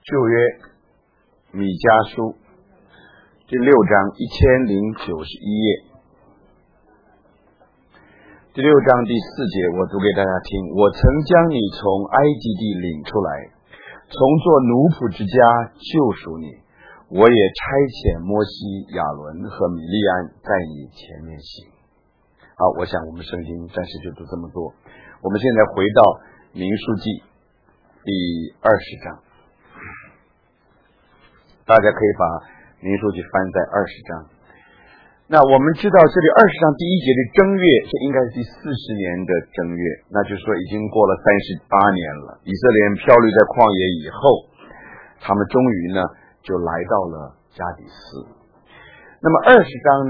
旧约米迦书第6章1091页，第6章第4节，我读给大家听。我曾将你从埃及地领出来，从做奴仆之家救赎你，我也差遣摩西、亚伦和米利安在你前面行。好，我想我们圣经暂时就读这么多。我们现在回到民数记第20章，大家可以把民数记翻在20章。那我们知道这里20章第1节的正月，这应该是第40年的正月，那就是说已经过了38年了。以色列人漂流在旷野以后，他们终于呢就来到了加底斯。那么20章呢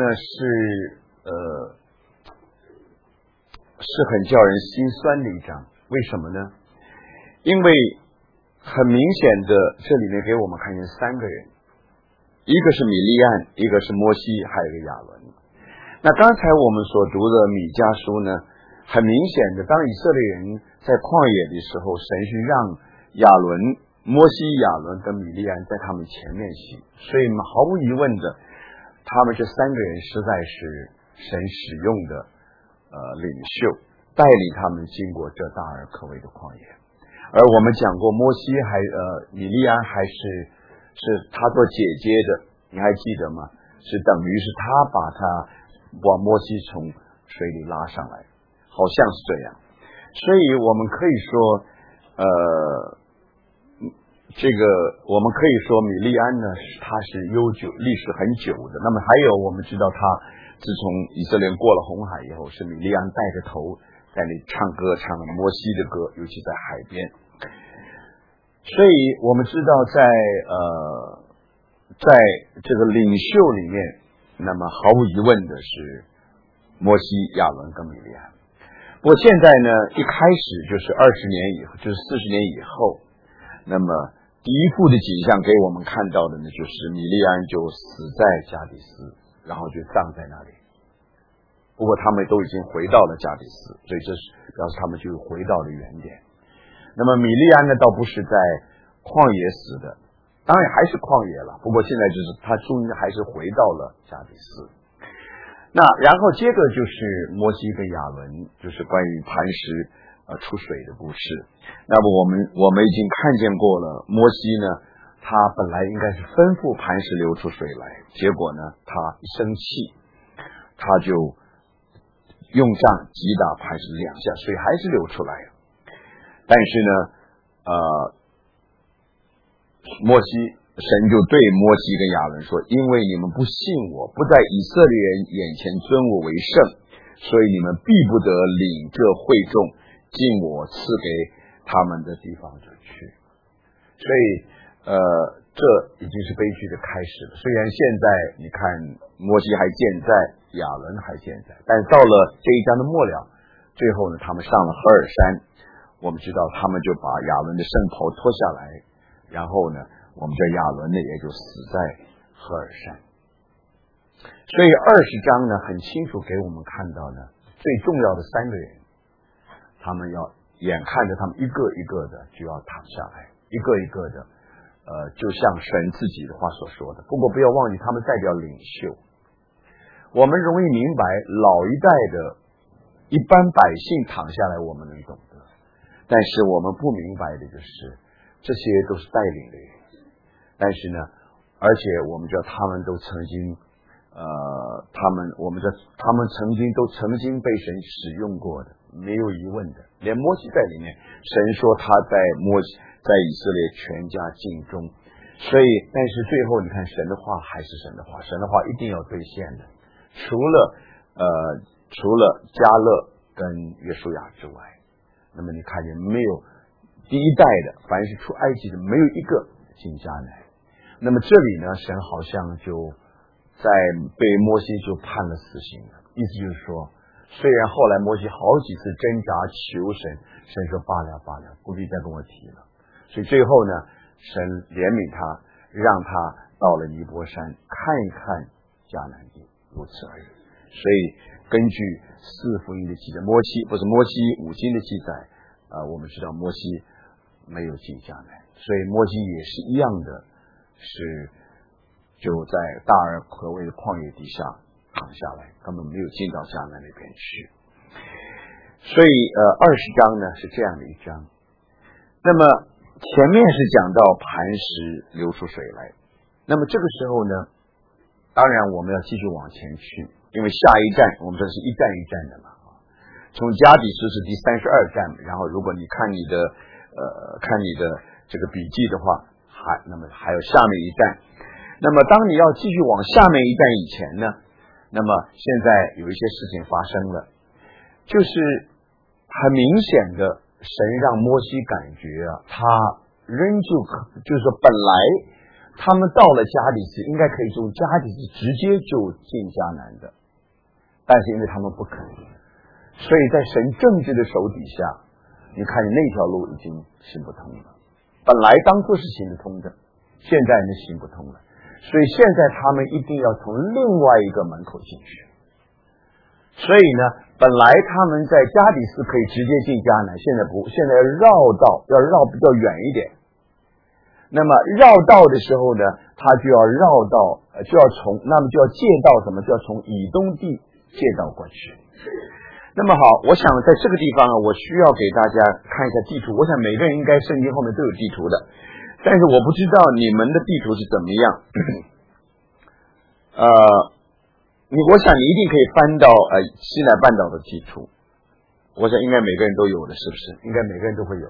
是很叫人心酸的一章，为什么呢？因为很明显的，这里面给我们看见3个人，一个是米利安，一个是摩西，还有一个亚伦。那刚才我们所读的米迦书呢，很明显的，当以色列人在旷野的时候，神是让摩西、亚伦跟米利安在他们前面行，所以毫无疑问的，他们这3个人实在是神使用的领袖，带领他们经过这大而可畏的旷野。而我们讲过摩西米利安还是他做姐姐的，你还记得吗？是等于是他把摩西从水里拉上来，好像是这样。所以我们可以说我们可以说米利安呢，他是悠久历史很久的。那么还有我们知道他自从以色列过了红海以后，是米利安带着头在那里唱歌，唱了摩西的歌，尤其在海边。所以我们知道在这个领袖里面，那么毫无疑问的是摩西、亚伦跟米利安。不过现在呢，一开始就是20年以后，就是40年以后，那么第一幅的景象给我们看到的呢，就是米利安就死在加底斯，然后就葬在那里。不过他们都已经回到了加底斯，所以这是表示他们就回到了原点。那么米利安呢，倒不是在旷野死的，当然还是旷野了，不过现在就是他终于还是回到了加底斯。那然后接着就是摩西跟亚伦，就是关于磐石出水的故事。那么我们已经看见过了，摩西呢，他本来应该是吩咐磐石流出水来，结果呢，他一生气，他就用杖击打磐石2下，水还是流出来了。但是呢，神就对摩西跟亚伦说，因为你们不信我，不在以色列人眼前尊我为圣，所以你们必不得领这会众进我赐给他们的地方就去。所以这已经是悲剧的开始了。虽然现在你看摩西还健在，亚伦还健在，但到了这一章的末了，最后呢，他们上了何尔山，我们知道他们就把亚伦的圣袍脱下来，然后呢，我们这亚伦呢也就死在何尔山。所以20章呢很清楚给我们看到呢，最重要的3个人，他们要眼看着他们一个一个的就要躺下来，一个一个的就像神自己的话所说的。不过不要忘记他们代表领袖。我们容易明白老一代的一般百姓躺下来我们能懂得，但是我们不明白的就是这些都是带领的人。但是呢，而且我们知道他们都曾经我们知道他们曾经被神使用过的，没有疑问的。连摩西在里面，神说他在以色列全家尽忠。所以但是最后你看神的话还是神的话，神的话一定要兑现的。除了迦勒跟约书亚之外，那么你看见没有，第一代的凡是出埃及的没有一个进迦南。那么这里呢，神好像就在被摩西就判了死刑了。意思就是说，虽然后来摩西好几次挣扎求神，神说罢了，不必再跟我提了。所以最后呢，神怜悯他，让他到了尼泊山看一看迦南地，如此而已。所以根据4福音的记载，摩西5经的记载，我们知道摩西没有进迦南， 所以摩西也是一样的，是就在大而可畏的旷野底下躺下来，根本没有进到迦南那边去。所以20章呢是这样的一章。那么前面是讲到磐石流出水来，那么这个时候呢，当然我们要继续往前去，因为下一站我们这是一站一站的嘛。从加底斯是第32站，然后如果你看你的这个笔记的话，那么还有下面一站。那么当你要继续往下面一站以前呢，那么现在有一些事情发生了，就是很明显的，神让摩西感觉他仍旧就是说本来他们到了加底斯应该可以从加底斯直接就进迦南的，但是因为他们不肯，所以在神政治的手底下，你看那条路已经行不通了。本来当初是行得通的，现在呢行不通了，所以现在他们一定要从另外一个门口进去。所以呢，本来他们在加底斯可以直接进迦南，现在不，现在要绕道，要绕比较远一点。那么绕道的时候呢，他就要绕道，就要那么就要借道什么？就要从以东地借道过去。那么好，我想在这个地方我需要给大家看一下地图。我想每个人应该圣经后面都有地图的，但是我不知道你们的地图是怎么样。我想你一定可以翻到西乃半岛的地图，我想应该每个人都有的，是不是？应该每个人都会有。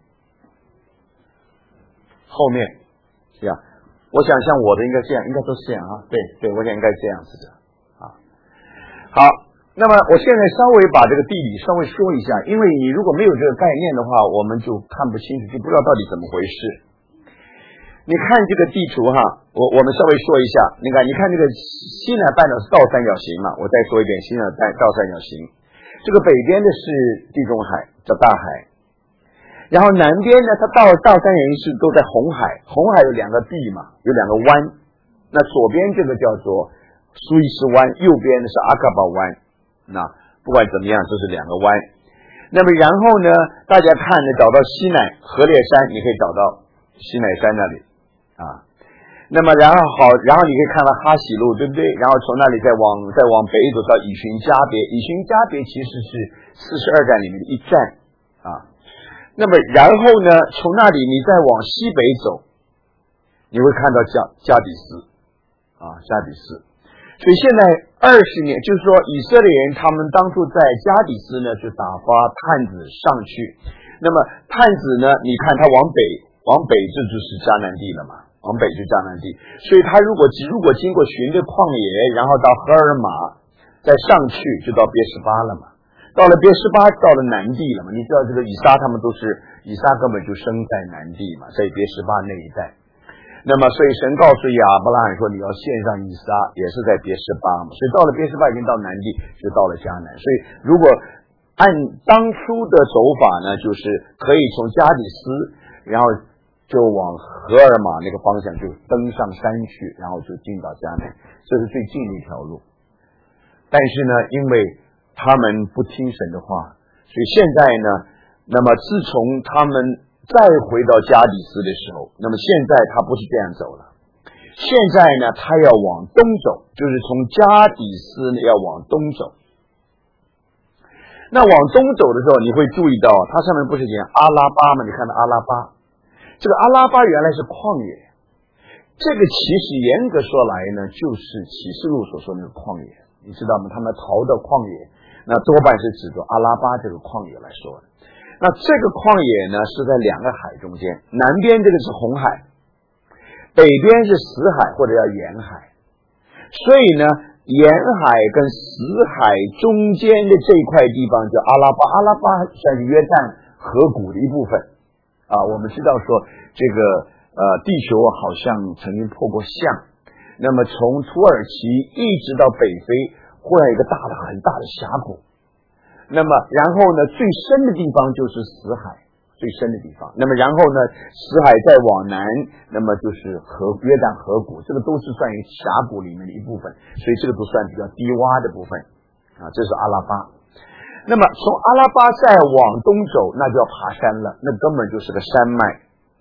后面呀，我想像我的应该这样，应该都是这样啊。对，我想应该这样子的啊。好，那么我现在稍微把这个地理稍微说一下，因为你如果没有这个概念的话，我们就看不清楚，就不知道到底怎么回事。你看这个地图哈，我们稍微说一下。你看这个西乃半岛是倒三角形嘛，我再说一遍，西乃倒三角形。这个北边的是地中海，叫大海。然后南边呢，它倒三角形是都在红海，红海有两个地嘛，有两个湾。那左边这个叫做苏伊士湾，右边的是阿卡巴湾。那不管怎么样，这是两个湾。那么然后呢，大家看呢，找到西乃河烈山，你可以找到西乃山那里。那么然后你可以看到哈喜路，对不对？然后从那里再往北走到以寻加别，以寻加别其实是42站里面的一站啊。那么然后呢，从那里你再往西北走，你会看到加底斯加底斯。所以现在20年，就是说以色列人他们当初在加底斯呢是打发探子上去，那么探子呢，你看他往北这就是迦南地了嘛，往北就迦南地。所以他如果经过寻的旷野，然后到荷尔玛，再上去就到别是巴了嘛。到了别是巴，到了南地了嘛。你知道这个以撒他们都是，以撒根本就生在南地嘛，在别是巴那一带。那么所以神告诉亚伯拉罕说，你要献上以撒，也是在别是巴嘛。所以到了别是巴已经到南地，就到了迦南。所以如果按当初的走法呢，就是可以从加底斯，然后就往荷尔玛那个方向就登上山去，然后就进到迦南，这是最近的一条路。但是呢，因为他们不听神的话，所以现在呢，那么自从他们再回到加底斯的时候，那么现在他不是这样走了，现在呢他要往东走，就是从加底斯要往东走。那往东走的时候，你会注意到它上面不是讲阿拉巴吗？你看到阿拉巴，这个阿拉巴原来是旷野，这个其实严格说来呢，就是启示录所说的那个旷野，你知道吗？他们逃到旷野，那多半是指着阿拉巴这个旷野来说的。那这个旷野呢是在两个海中间，南边这个是红海，北边是死海或者叫盐海。所以呢，沿海跟死海中间的这一块地方叫阿拉巴，阿拉巴算是约旦河谷的一部分我们知道说这个地球好像曾经破过象，那么从土耳其一直到北非，忽然有一个很大的峡谷，那么然后呢最深的地方就是死海，最深的地方，那么然后呢死海再往南，那么就是约旦河谷，这个都是算于峡谷里面的一部分，所以这个都算比较低洼的部分这是阿拉巴。那么从阿拉巴再往东走，那就要爬山了，那根本就是个山脉。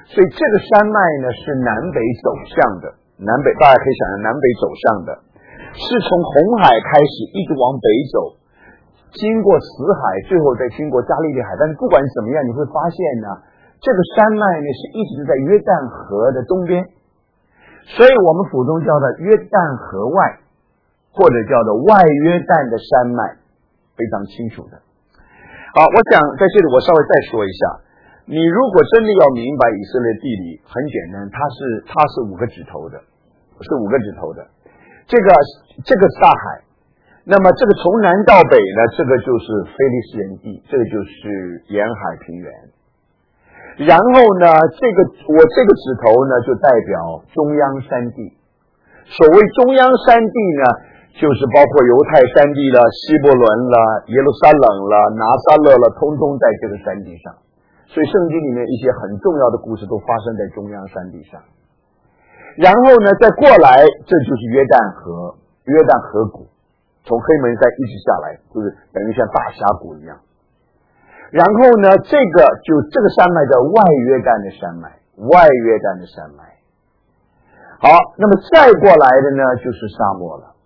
所以这个山脉呢是南北走向的，大家可以想象南北走向的，是从红海开始一直往北走，经过死海，最后再经过加利利海。但是不管怎么样，你会发现呢，这个山脉呢是一直在约旦河的东边，所以我们普通叫它约旦河外，或者叫做外约旦的山脉，非常清楚的。好，我想在这里我稍微再说一下，你如果真的要明白以色列地理，很简单，它是5个指头的，是5个指头的。这个大海，那么这个从南到北呢，这个就是非利士人地，这个就是沿海平原。然后呢，我这个指头呢，就代表中央山地。所谓中央山地呢，就是包括犹太山地了、希伯伦了、耶路撒冷了、拿撒勒了，通通在这个山地上。所以圣经里面一些很重要的故事都发生在中央山地上。然后呢，再过来，这就是约旦河谷，从黑门山一直下来，就是等于像大峡谷一样。然后呢，这个山脉叫外约旦的山脉，好，那么再过来的呢，就是沙漠了。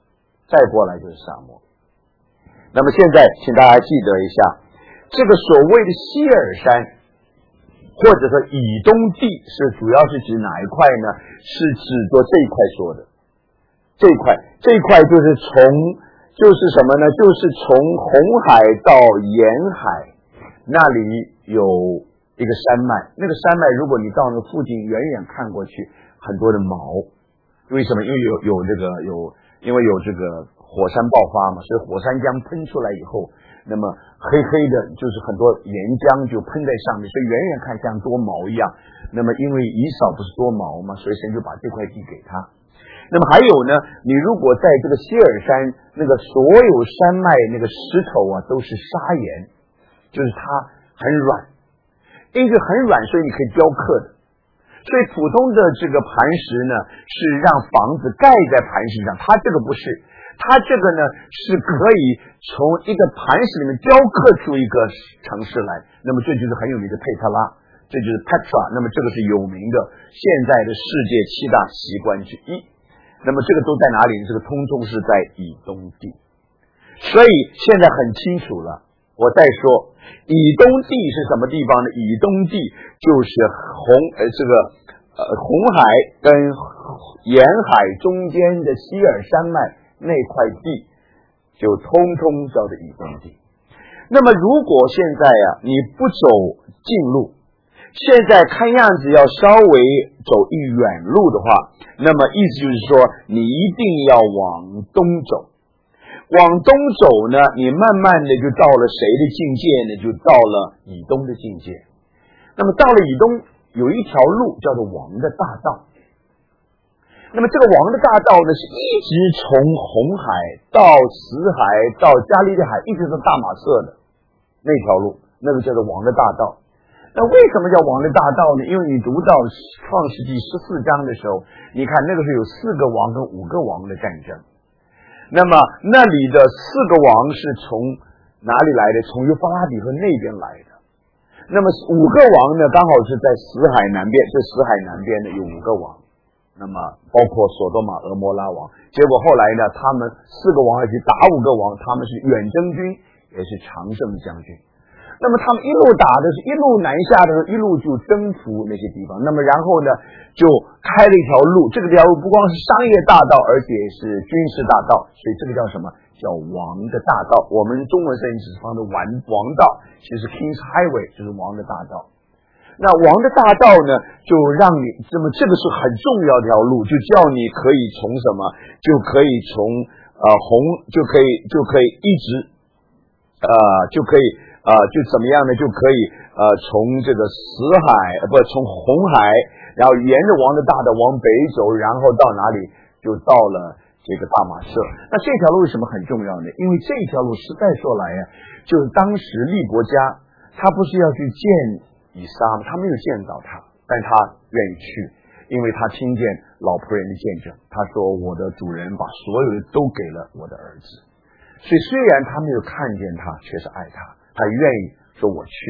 那么现在请大家记得一下，这个所谓的希尔山或者说以东地是主要是指哪一块呢？是指着这一块说的。这一块就是什么呢？就是从红海到沿海那里有一个山脉，那个山脉如果你到那附近远远看过去，很多的毛。为什么？因为因为有这个火山爆发嘛，所以火山浆喷出来以后，那么黑黑的，就是很多岩浆就喷在上面，所以远远看像多毛一样。那么因为以扫不是多毛嘛，所以神就把这块地给他。那么还有呢，你如果在这个希尔山那个所有山脉那个石头啊都是砂岩，就是它很软，因为很软，所以你可以雕刻的。所以普通的这个磐石呢，是让房子盖在磐石上，它这个不是，它这个呢是可以从一个磐石里面雕刻出一个城市来。那么这就是很有名的佩特拉，这就是 Petra。那么这个是有名的现在的世界7大奇观之一。那么这个都在哪里？这个通通是在以东地。所以现在很清楚了。我再说，以东地是什么地方呢？以东地就是红海跟沿海中间的希尔山脉那块地，就通通叫做以东地。那么如果现在你不走近路，现在看样子要稍微走一远路的话，那么意思就是说你一定要往东走。往东走呢，你慢慢的就到了谁的境界呢？就到了以东的境界。那么到了以东，有一条路叫做王的大道。那么这个王的大道呢，是一直从红海到死海到加利利海，一直到大马色的那条路，那个叫做王的大道。那为什么叫王的大道呢？因为你读到创世纪14章的时候，你看那个是有4个王跟5个王的战争。那么那里的4个王是从哪里来的？从幼发拉底河那边来的。那么5个王呢，刚好是在死海南边，这死海南边呢有5个王，那么包括所多玛、俄摩拉王。结果后来呢，他们4个王要去打5个王，他们是远征军，也是常胜将军。那么他们一路打的是一路南下的时候，一路就征服那些地方。那么然后呢，就开了一条路，这个条路不光是商业大道，而且是军事大道，所以这个叫什么？叫王的大道。我们中文圣经只放的王道，其实 King's Highway 就是王的大道。那王的大道呢，就让你这么这个是很重要的一条路，就叫你可以从什么？就可以从就可以一直就可以就怎么样呢？就可以从这个死海从红海，然后沿着王的大道往北走，然后到哪里？就到了这个大马色。那这条路为什么很重要呢？因为这条路实在说来就是当时利国家他不是要去见以撒吗？他没有见到他，但他愿意去，因为他听见老仆人的见证。他说我的主人把所有的都给了我的儿子。所以虽然他没有看见他，却是爱他，他愿意说我去。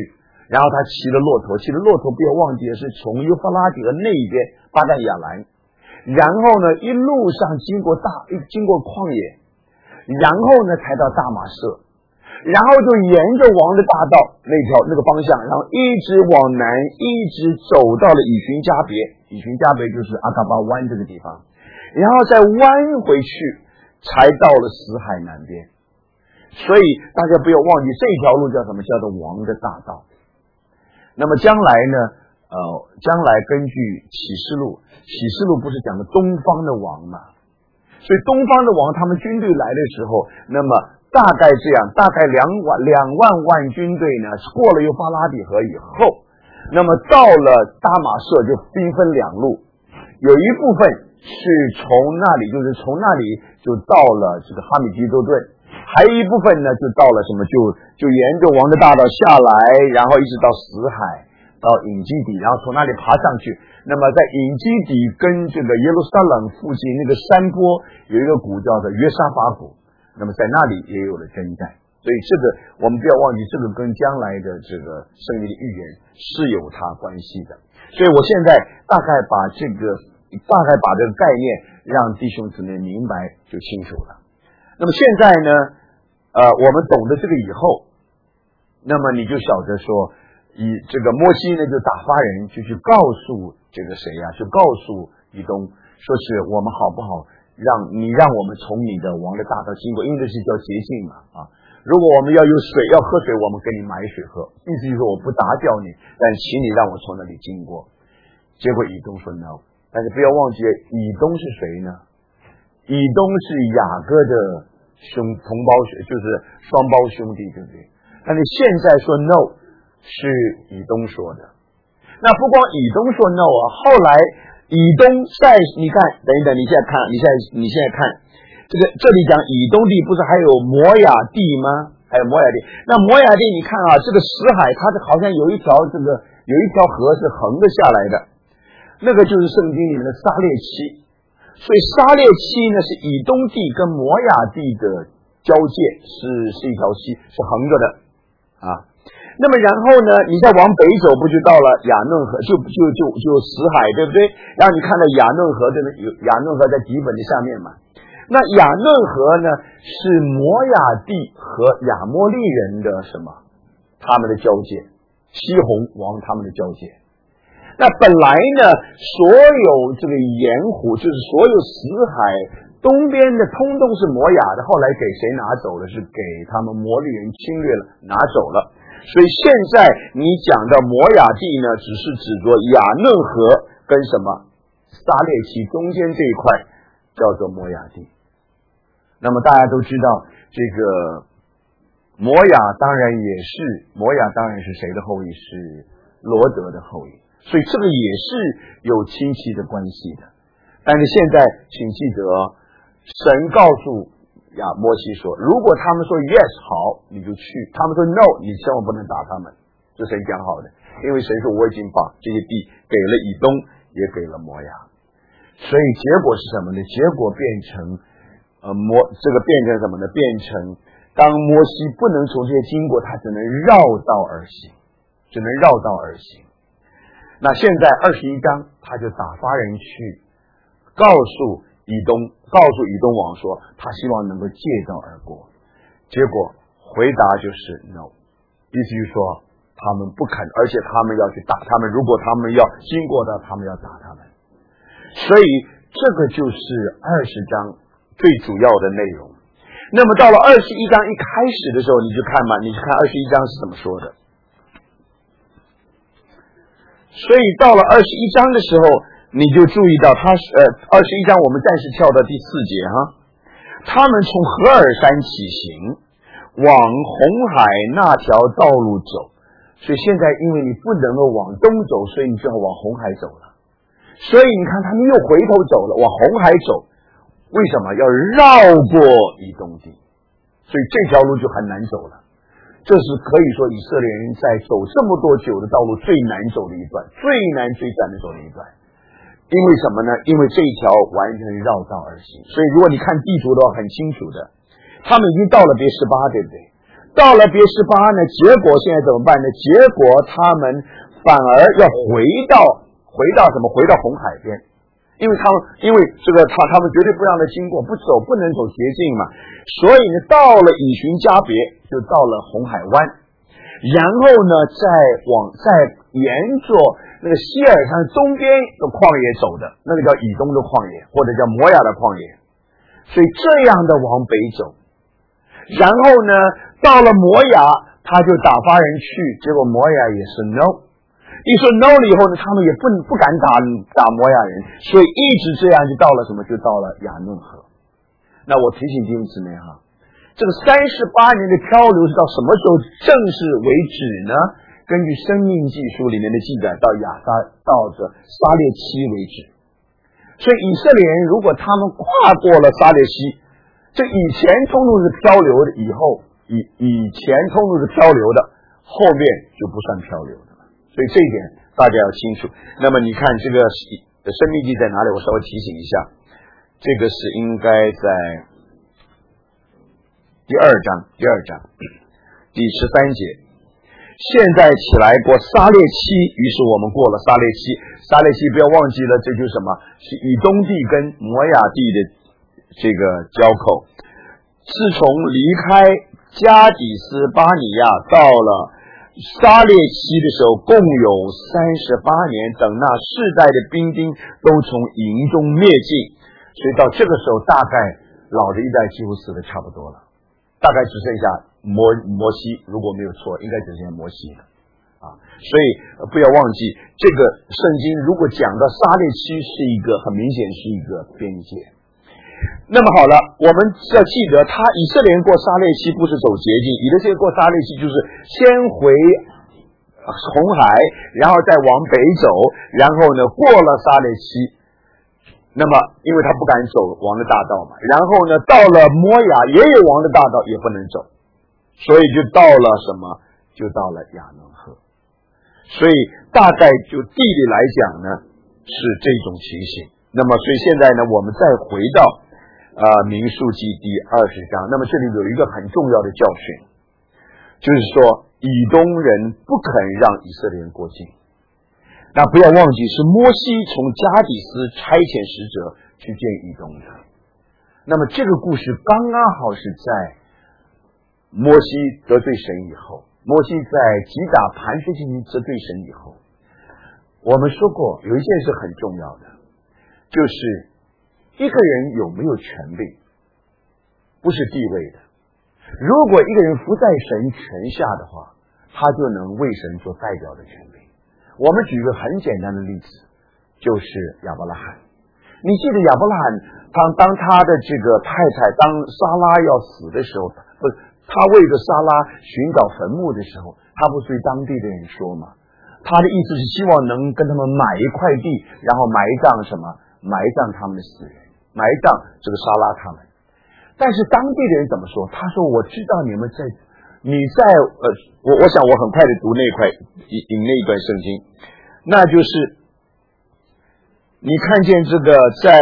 然后他骑着骆驼不要忘记的是从幼发拉底河那边巴旦亚兰，然后呢一路上经过旷野，然后呢才到大马色，然后就沿着王的大道那个方向，然后一直往南，一直走到了以寻加别就是阿嘎巴湾这个地方，然后再弯回去才到了死海南边。所以大家不要忘记这条路叫什么，叫做王的大道。那么将来呢将来根据启示录不是讲的东方的王嘛，所以东方的王他们军队来的时候，那么大概这样，大概2万军队呢过了幼发拉底河以后，那么到了大马色就兵分2路，有一部分是从那里就到了这个哈米基多顿，还有一部分呢就到了什么就沿着王的大道下来，然后一直到死海，到隐基底，然后从那里爬上去。那么在隐基底跟这个耶路撒冷附近那个山坡有一个谷叫做约沙法谷，那么在那里也有了征战。所以这个我们不要忘记，这个跟将来的这个圣经的预言是有它关系的。所以我现在大概把这个概念让弟兄姊妹明白就清楚了。那么现在呢我们懂得这个以后，那么你就晓得说，这个摩西呢就打发人就去告诉这个谁呀，就告诉以东，说是我们好不好让我们从你的王的大道经过，因为这是叫捷径嘛如果我们要有水要喝水，我们给你买水喝，意思就是说我不打搅你，但请你让我从那里经过。结果以东说 no， 但是不要忘记以东是谁呢？以东是雅各的同胞，就是双胞兄弟，对不对？但是现在说 no 是以东说的。那不光以东说 no 后来以东你看，等一等，你现在看这里讲以东地不是还有摩亚地吗？还有摩亚地。那摩亚地你看这个死海它好像有一条河是横着下来的，那个就是圣经里面的撒列期。所以撒列期呢是以东地跟摩亚地的交界，是一条溪，是横着的那么然后呢你再往北走，不就到了亚嫩河，就死海，对不对？然后你看到亚嫩河这边，亚嫩河在底本的下面嘛。那亚嫩河呢是摩亚地和亚摩利人的什么？他们的交界，西宏王他们的交界。那本来呢所有这个盐湖，就是所有死海东边的通通是摩亚的，后来给谁拿走了？是给他们摩利人侵略了，拿走了。所以现在你讲到摩亚地呢，只是指着亚嫩河跟什么撒列期中间这一块叫做摩亚地。那么大家都知道这个摩亚当然是谁的后裔？是罗德的后裔，所以这个也是有亲戚的关系的。但是现在请记得，神告诉摩西说，如果他们说 yes 好你就去，他们说 no 你千万不能打他们，这神讲好的，因为神说我已经把这些地给了以东也给了摩亚。所以结果是什么呢？结果变成变成什么呢？变成当摩西不能从这些经过，他只能绕道而行。那现在21章他就打发人去告诉以东王说，他希望能够借道而过。结果回答就是 no， 意思就是说他们不肯，而且他们要去打他们，如果他们要经过的，他们要打他们。所以这个就是20章最主要的内容。那么到了21章一开始的时候，你去看21章是怎么说的。所以到了21章的时候，你就注意到21章我们暂时跳到第4节他们从何尔山起行，往红海那条道路走。所以现在因为你不能够往东走，所以你只好往红海走了。所以你看他们又回头走了，往红海走。为什么要绕过以东地？所以这条路就很难走了。这是可以说以色列人在走这么多久的道路最难走的一段，最难的走的一段。因为什么呢？因为这一条完全绕道而行。所以如果你看地图的话，很清楚的，他们已经到了别示巴，对不对？ 到了别是巴呢，结果现在怎么办呢？结果他们反而要回到什么？回到红海边，因为这个他们绝对不让他经过，不能走捷径嘛。所以呢，到了以寻加别，就到了红海湾，然后呢，再沿着那个西尔山东边的旷野走的，那个叫以东的旷野，或者叫摩亚的旷野。所以这样的往北走，然后呢，到了摩亚，他就打发人去，结果摩亚也是 no。一说 no 了以后呢，他们也不敢打摩亚人，所以一直这样就到了什么？就到了亚嫩河。那我提醒弟兄姊妹哈，这个38年的漂流是到什么时候正式为止呢？根据《生命记》书里面的记载，到这撒列期为止。所以以色列人如果他们跨过了撒列期，这以前通路是漂流的，以前通路是漂流的，后面就不算漂流的了。所以这一点大家要清楚。那么你看这个生命记在哪里？我稍微提醒一下，这个是应该在第二章第13节。现在起来过撒列期，于是我们过了撒列期。撒列期不要忘记了，这就是什么？是以东地跟摩亚地的这个交口。自从离开加底斯巴尼亚到了撒列期的时候，共有38年，等那世代的兵丁都从营中灭尽。所以到这个时候，大概老的一代几乎死的差不多了，大概只剩下摩西，如果没有错，应该只剩下摩西了啊。所以不要忘记，这个圣经如果讲到撒列期，是一个很明显是一个边界。那么好了，我们要记得，以色列人过撒列期不是走捷径，以色列过撒列期就是先回红海，然后再往北走，然后呢过了撒列期。那么因为他不敢走王的大道嘛，然后呢到了摩亚也有王的大道，也不能走，所以就到了什么？就到了亚嫩河。所以大概就地理来讲呢是这种情形。那么所以现在呢我们再回到民数记第20章，那么这里有一个很重要的教训，就是说以东人不肯让以色列人过境。那不要忘记是摩西从加底斯差遣使者去见以东的。那么这个故事刚刚好是在摩西得罪神以后，摩西在击打磐石进行得罪神以后，我们说过有一件事很重要的，就是一个人有没有权柄不是地位的。如果一个人服在神权下的话，他就能为神做代表的权柄。我们举个很简单的例子，就是亚伯拉罕。你记得亚伯拉罕当他的这个太太当撒拉要死的时候，他为着撒拉寻找坟墓的时候，他不是对当地的人说吗？他的意思是希望能跟他们买一块地，然后埋葬什么？埋葬他们的死人，埋葬这个撒拉他们。但是当地的人怎么说？他说我知道你在我想我很快的读那一段圣经，那就是你看见这个在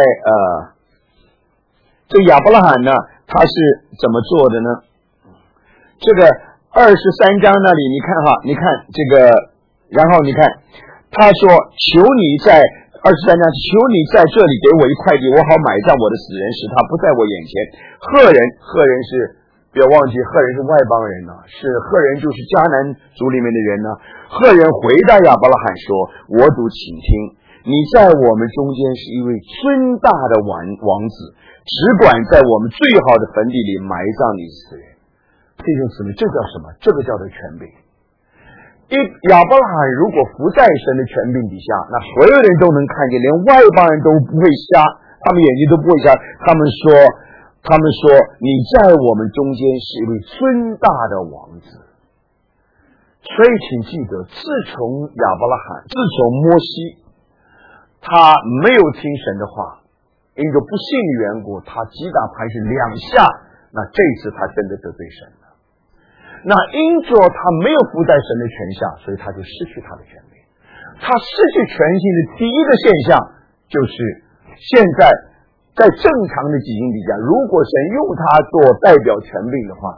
这亚伯拉罕呢，他是怎么做的呢？这个23章那里你看哈，你看这个，然后你看他说求你在23章，求你在这里给我一块地，我好埋葬我的死人，使他不在我眼前。赫人是不要忘记，赫人是外邦人呢，是赫人就是迦南族里面的人呢。赫人回答亚伯拉罕说：我主请听，你在我们中间是一位尊大的王子，只管在我们最好的坟地里埋葬你死人。弟兄姊妹，这叫什么？这个叫做权柄。亚伯拉罕如果服在神的权柄底下，那所有人都能看见，连外邦人都不会瞎，他们眼睛都不会瞎。他们说你在我们中间是一位尊大的王子。所以请记得，自从摩西他没有听神的话，因着不信的缘故，他击打磐石2下，那这次他真的得罪神了。那因着他没有服在神的权下，所以他就失去他的权柄。他失去权性的第一个现象，就是现在在正常的基因底下，如果神用他做代表权柄的话，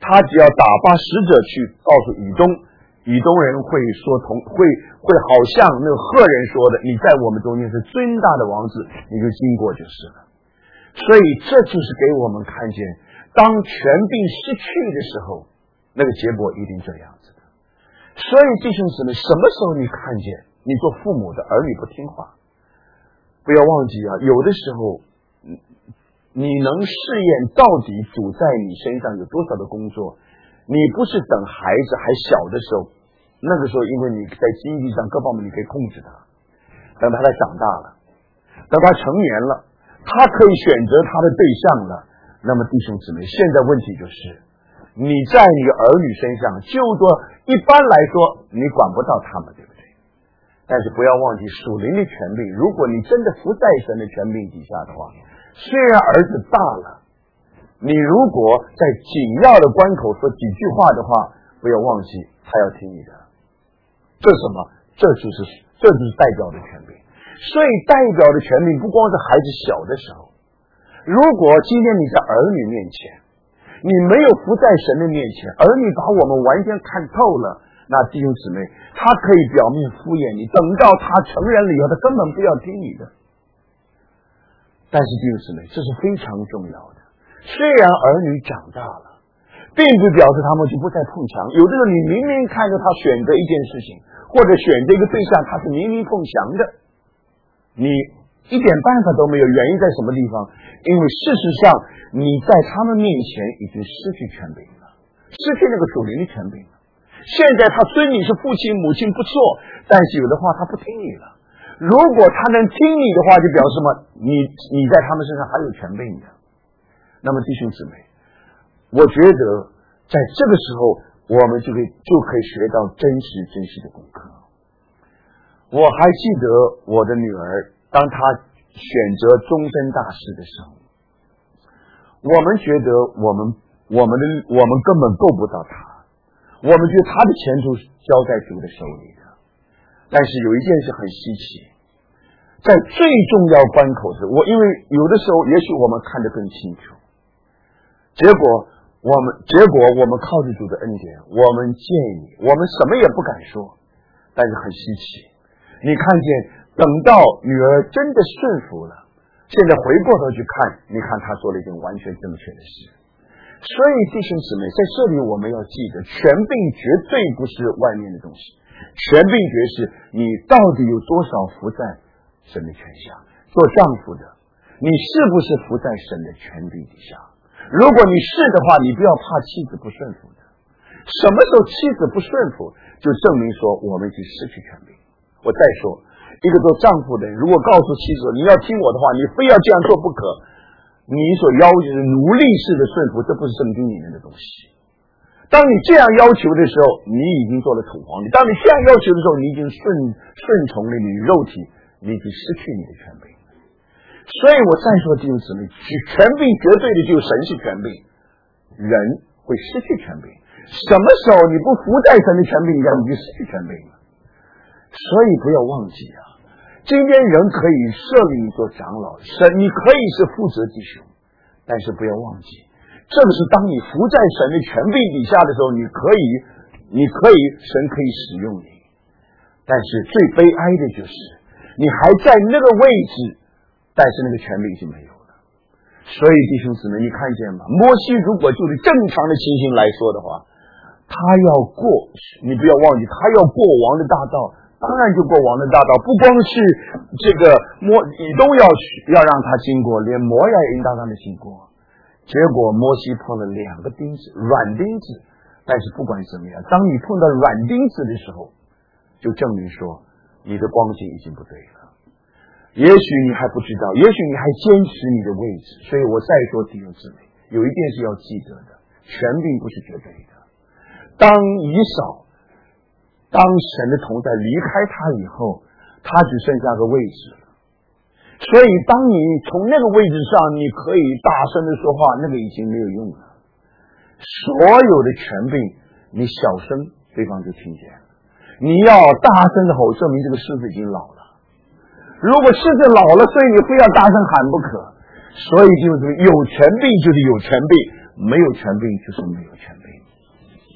他只要打发使者去告诉以东，以东人会说会好像那个赫人说的，你在我们中间是尊大的王子，你就经过就是了。所以这就是给我们看见，当权柄失去的时候，那个结果一定这样子的。所以弟兄姊妹，什么时候你看见你做父母的儿女不听话，不要忘记啊，有的时候你能试验到底主在你身上有多少的工作。你不是等孩子还小的时候，那个时候因为你在经济上各方面你可以控制他，等他长大了，等他成年了，他可以选择他的对象了，那么弟兄姊妹，现在问题就是你在你儿女身上，就说一般来说你管不到他们，对不对？但是不要忘记属灵的权柄，如果你真的服在神的权柄底下的话，虽然儿子大了，你如果在紧要的关口说几句话的话，不要忘记他要听你的。这是什么？这就是代表的权柄。所以代表的权柄不光是孩子小的时候，如果今天你在儿女面前，你没有服在神的面前，儿女把我们完全看透了，那弟兄姊妹，他可以表面敷衍你，等到他成人了以后，他根本不要听你的。但是弟兄姊妹，这是非常重要的。虽然儿女长大了，并不表示他们就不再碰墙。有的时候你明明看着他选择一件事情，或者选择一个对象，他是明明碰墙的，你一点办法都没有。原因在什么地方？因为事实上你在他们面前已经失去权柄了，失去那个属灵的权柄了。现在他尊你是父亲母亲不错，但是有的话他不听你了。如果他能听你的话，就表示什么？你在他们身上还有权柄的。那么弟兄姊妹，我觉得在这个时候我们就可以学到真实的功课。我还记得我的女儿，当她选择终身大事的时候，我们觉得我们根本够不到她，我们觉得她的前途是交在主的手里的。但是有一件事很稀奇，在最重要关口时，因为有的时候也许我们看得更清楚，结果我们靠着主的恩典，我们建议，我们什么也不敢说，但是很稀奇。你看见等到女儿真的顺服了，现在回过头去看，你看她做了一件完全正确的事。所以弟兄姊妹，在这里我们要记得，权柄绝对不是外面的东西，权柄绝是你到底有多少服在神的权下。做丈夫的，你是不是服在神的权柄底下？如果你是的话，你不要怕妻子不顺服的。什么时候妻子不顺服，就证明说我们已经失去权柄。我再说，一个做丈夫的人，如果告诉妻子你要听我的话，你非要这样做不可，你所要求的奴隶式的顺服，这不是圣经里面的东西。当你这样要求的时候，你已经做了土皇帝；当你这样要求的时候，你已经顺从了你肉体，你已经失去你的权柄。所以我再说弟兄姊妹，权柄绝对的就是神是权柄，人会失去权柄。什么时候你不服在神的权柄下，你就失去权柄了。所以不要忘记啊，今天人可以设立做长老，你可以是负责弟兄，但是不要忘记，正是当你服在神的权柄底下的时候，神可以使用你。但是最悲哀的就是你还在那个位置，但是那个权柄已经没有了。所以弟兄姊妹，你看见吗？摩西如果就是正常的情形来说的话，他要过，你不要忘记，他要过王的大道，当然就过王的大道，不光是这个以东要让他经过，连摩押也应当让他经过。结果摩西碰了2个钉子，软钉子。但是不管怎么样，当你碰到软钉子的时候，就证明说你的光景已经不对了。也许你还不知道，也许你还坚持你的位置。所以我再说弟兄姊妹，有一件事要记得的，权柄不是绝对的。当以扫当神的同在离开他以后，他只剩下个位置了。所以当你从那个位置上你可以大声的说话，那个已经没有用了。所有的权柄你小声对方就听见了，你要大声的吼，证明这个狮子已经老了。如果狮子老了，所以你非要大声喊不可。所以就是有权柄就是有权柄，没有权柄就是没有权柄。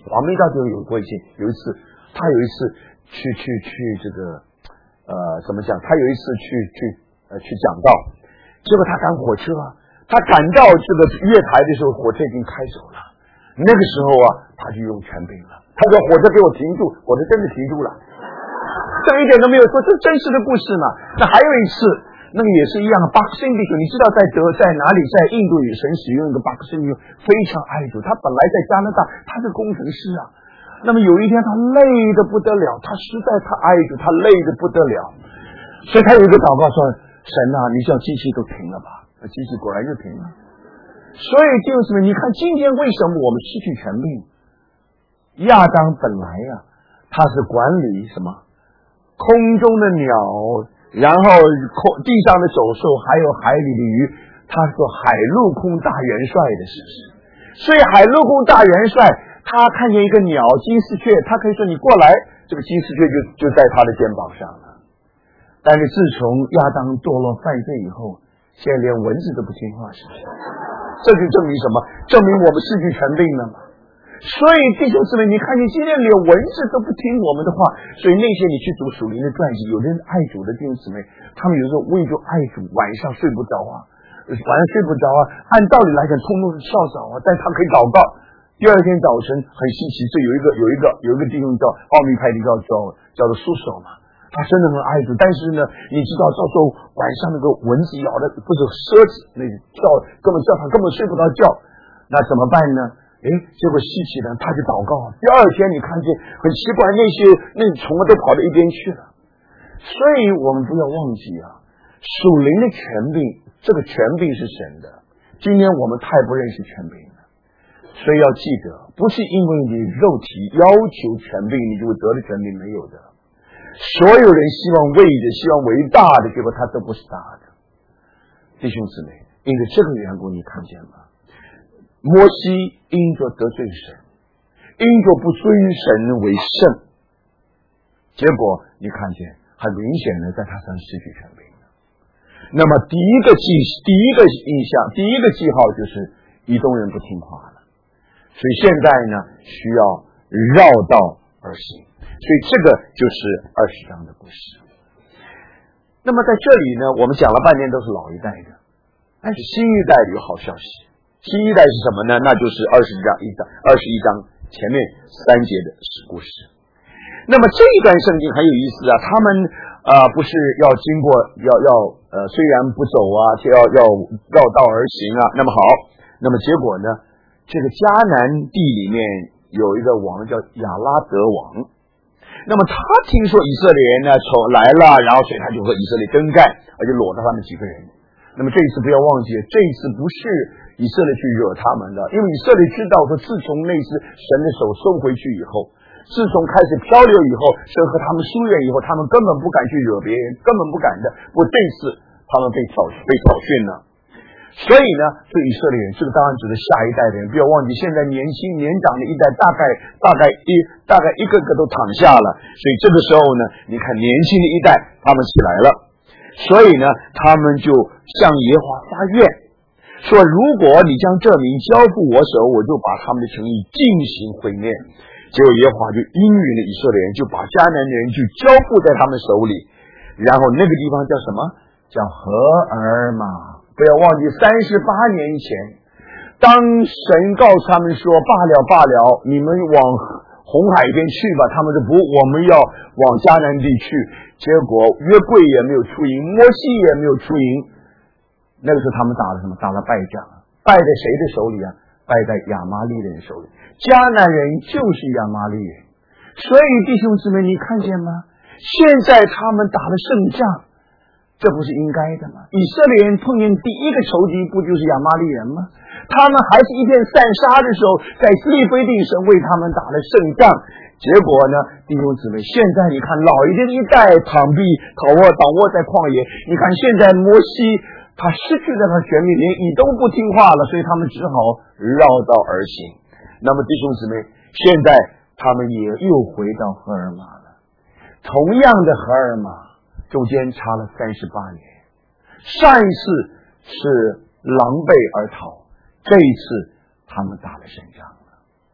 我们到底有过一次，他有一次去这个怎么讲？他有一次去讲道，结果他赶火车啊，他赶到这个月台的时候，火车已经开走了。那个时候啊，他就用权柄了。他说：“火车给我停住！”火车真的停住了，这一点都没有说，这真实的故事嘛。那还有一次，那个也是一样的巴克森弟兄，你知道在哪里？在印度女神使用一个巴克森弟兄非常爱主，他本来在加拿大，他是工程师啊。那么有一天他累得不得了，他实在太爱主，他累得不得了，所以他有一个祷告说：“神啊，你叫机器都停了吧？”那机器果然就停了。所以就是你看今天为什么我们失去权柄？亚当本来啊，他是管理什么空中的鸟，然后地上的走兽，还有海里的鱼，他说海陆空大元帅的事实。所以海陆空大元帅他看见一个鸟金丝雀，他可以说你过来，这个金丝雀就在他的肩膀上了。但是自从亚当堕落犯罪以后，现在连蚊子都不听话，是不是？这就证明什么？证明我们失去权柄了嘛。所以弟兄姊妹，你看见今天连蚊子都不听我们的话，所以那些你去读属灵的传记，有的人爱主的弟兄姊妹，他们有时候为着爱主，晚上睡不着啊，按道理来讲，通通是少早啊，但他可以祷告。第二天早晨很稀奇，这有一个弟兄叫奥秘派的叫做苏手嘛，他真的很爱主，但是呢，你知道到时候晚上那个蚊子咬的不是狮子，那根本叫他根本睡不着觉，那怎么办呢？结果稀奇的他就祷告，第二天你看见很奇怪，那虫都跑到一边去了。所以我们不要忘记啊，属灵的权柄，这个权柄是神的。今天我们太不认识权柄了，所以要记得，不是因为你肉体要求权柄，你就会得了权柄，没有的。所有人希望为大的，结果他都不是大的。弟兄姊妹，因为这个缘故，你看见吗？摩西因着得罪神，因着不尊神为圣，结果你看见很明显的在他身上失去权柄了。那么第一个印象，第一个记号就是以东人不听话了，所以现在呢需要绕道而行，所以这个就是20章的故事。那么在这里呢，我们讲了半天都是老一代的，但是新一代有好消息。新一代是什么呢？那就是21章前面3节的故事。那么这一段圣经很有意思啊，他们不是要经过虽然不走啊，要绕道而行啊。那么好，那么结果呢？这个迦南地里面有一个王叫亚拉德王，那么他听说以色列人呢来了，然后所以他就和以色列争战，而且裸着他们几个人。那么这一次不要忘记，这一次不是以色列去惹他们的，因为以色列知道说，自从那次神的手收回去以后，自从开始漂流以后，神和他们疏远以后，他们根本不敢去惹别人，根本不敢的。不过这次他们被挑衅了，所以呢，对以色列人，这个当然指的下一代的人，不要忘记，现在年轻年长的一代大概一个个都躺下了，所以这个时候呢，你看年轻的一代他们起来了，所以呢，他们就向耶和华发愿，说如果你将这民交付我手，我就把他们的诚意进行毁灭。结果耶和华就应允了以色列人，就把迦南人就交付在他们手里。然后那个地方叫什么？叫何尔玛。不要忘记38年前，当神告诉他们说罢了，你们往红海边去吧，他们说不，我们要往迦南地去。结果约柜也没有出营，摩西也没有出营。那个时候他们打了什么？打了败仗，败在谁的手里啊？败在亚玛力人手里。迦南人就是亚玛力人，所以弟兄姊妹，你看见吗？现在他们打了胜仗，这不是应该的吗？以色列人碰见第一个仇敌不就是亚玛力人吗？他们还是一片散沙的时候，在斯利非定神为他们打了胜仗。结果呢，弟兄姊妹，现在你看老一点的一代躺卧在旷野，你看现在摩西他失去了他权柄，连以东不听话了，所以他们只好绕道而行。那么弟兄姊妹，现在他们也又回到何尔玛了，同样的何尔玛中间差了38年，上一次是狼狈而逃，这一次他们打了胜仗了。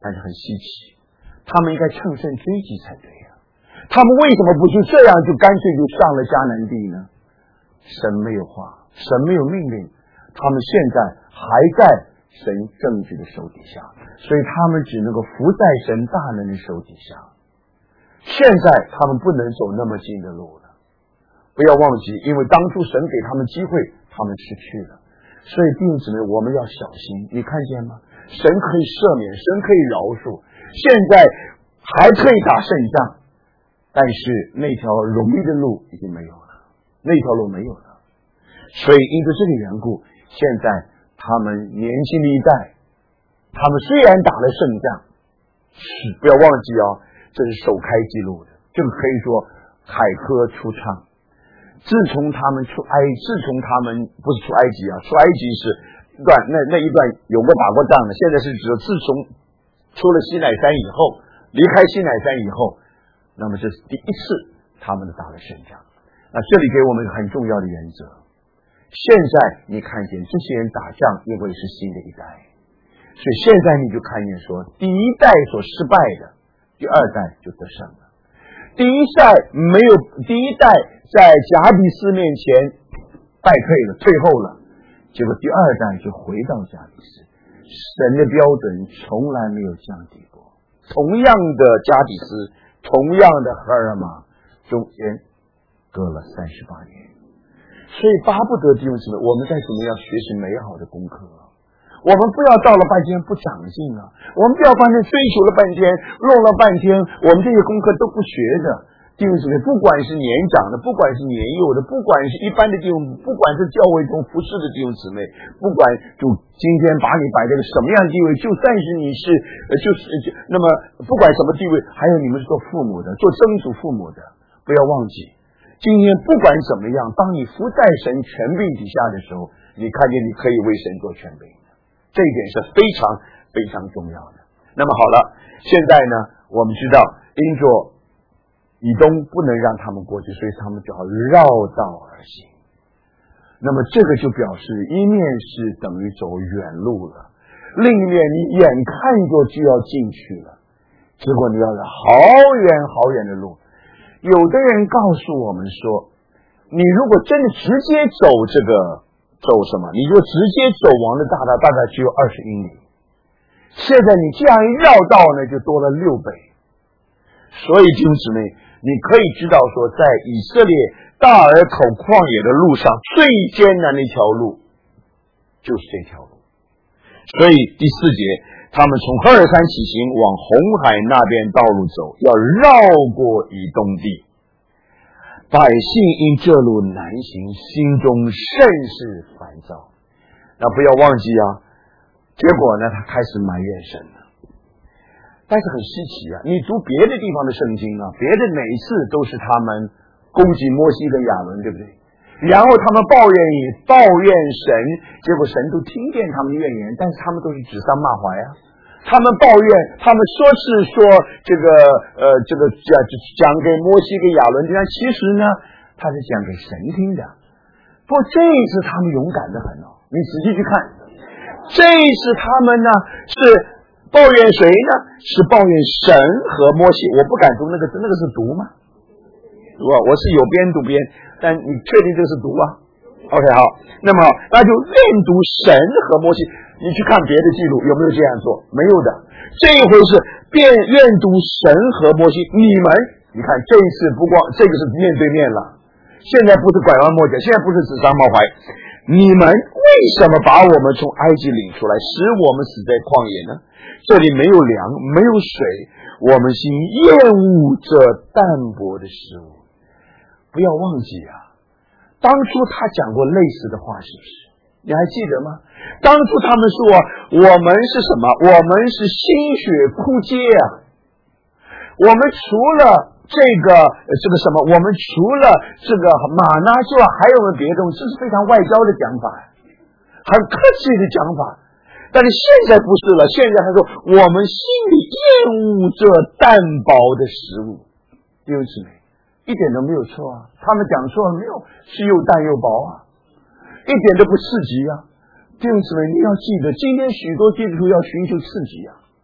但是很稀奇，他们应该乘胜追击才对呀。他们为什么不就这样就干脆就上了迦南地呢？神没有话，神没有命令，他们现在还在神政治的手底下，所以他们只能够服在神大能的手底下。现在他们不能走那么近的路了，不要忘记，因为当初神给他们机会，他们失去了。所以弟兄姊妹，我们要小心。你看见吗？神可以赦免，神可以饶恕，现在还可以打胜仗，但是那条容易的路已经没有了，那条路没有了。所以因着这个缘故，现在他们年轻的一代，他们虽然打了胜仗，是不要忘记这是首开纪录的，这个可以说凯歌出唱。自从他们不是出埃及出埃及是一段那一段有过打过仗的，现在是指自从出了西乃山以后，离开西乃山以后，那么这是第一次他们打了胜仗。那这里给我们一个很重要的原则，现在你看见这些人打仗，因为是新的一代，所以现在你就看见说，第一代所失败的，第二代就得胜了。第一代在迦比斯面前败退了，退后了，结果第二代就回到迦比斯。神的标准从来没有降低过，同样的迦比斯，同样的荷尔玛，中间隔了38年。所以巴不得弟兄姊妹，我们在怎么样学习美好的功课，我们不要到了半天不长进啊！我们不要发现追求了半天，弄了半天，我们这些功课都不学的。弟兄姊妹，不管是年长的，不管是年幼的，不管是一般的弟兄，不管是教会中服侍的弟兄姊妹，不管就今天把你摆在个什么样的地位，就算是你是那么不管什么地位，还有你们是做父母的，做曾祖父母的，不要忘记，今天不管怎么样，当你服在神权柄底下的时候，你看见你可以为神做权柄。这一点是非常非常重要的。那么好了，现在呢，我们知道因着以东不能让他们过去，所以他们只好绕道而行。那么这个就表示一面是等于走远路了，另一面你眼看着就要进去了，结果你要走好远好远的路。有的人告诉我们说，你如果真的直接走什么？你就直接走王的大概只有20英里。现在你这样一绕道呢，就多了6倍。所以弟兄姊妹，你可以知道说，在以色列大尔口旷野的路上，最艰难的一条路就是这条路。所以第4节，他们从赫尔山起行，往红海那边道路走，要绕过以东地。百姓因这路难行，心中甚是烦躁。那不要忘记结果呢，他开始埋怨神了。但是很稀奇你读别的地方的圣经别的每一次都是他们攻击摩西跟亚伦，对不对？然后他们抱怨神，结果神都听见他们的怨言，但是他们都是指桑骂槐他们抱怨，他们说这个讲给摩西跟亚伦，但其实呢，他是讲给神听的。不过这一次他们勇敢得很你仔细去看，这一次他们呢是抱怨谁呢？是抱怨神和摩西。我不敢读那个是读吗？读我是有边读边，但你确定这是读？OK 好，那么那就愿读神和摩西。你去看别的记录有没有这样做？没有的。这一回是愿读神和摩西，你看这一次不光这个是面对面了，现在不是拐弯抹角，现在不是指桑骂槐，你们为什么把我们从埃及领出来，使我们死在旷野呢？这里没有粮，没有水，我们心厌恶这淡薄的食物。不要忘记当初他讲过类似的话，是不是？你还记得吗？当初他们说我们是什么？我们是心血枯竭我们除了这个什么，我们除了这个玛拿之外，还有没有别的东西？这是非常外交的讲法，很客气的讲法。但是现在不是了，现在他说我们心里厌恶这淡薄的食物。弟兄姊妹，一点都没有错他们讲错了没有？是又淡又薄一点都不刺激弟兄姊妹，你要记得，今天许多基督徒要寻求刺激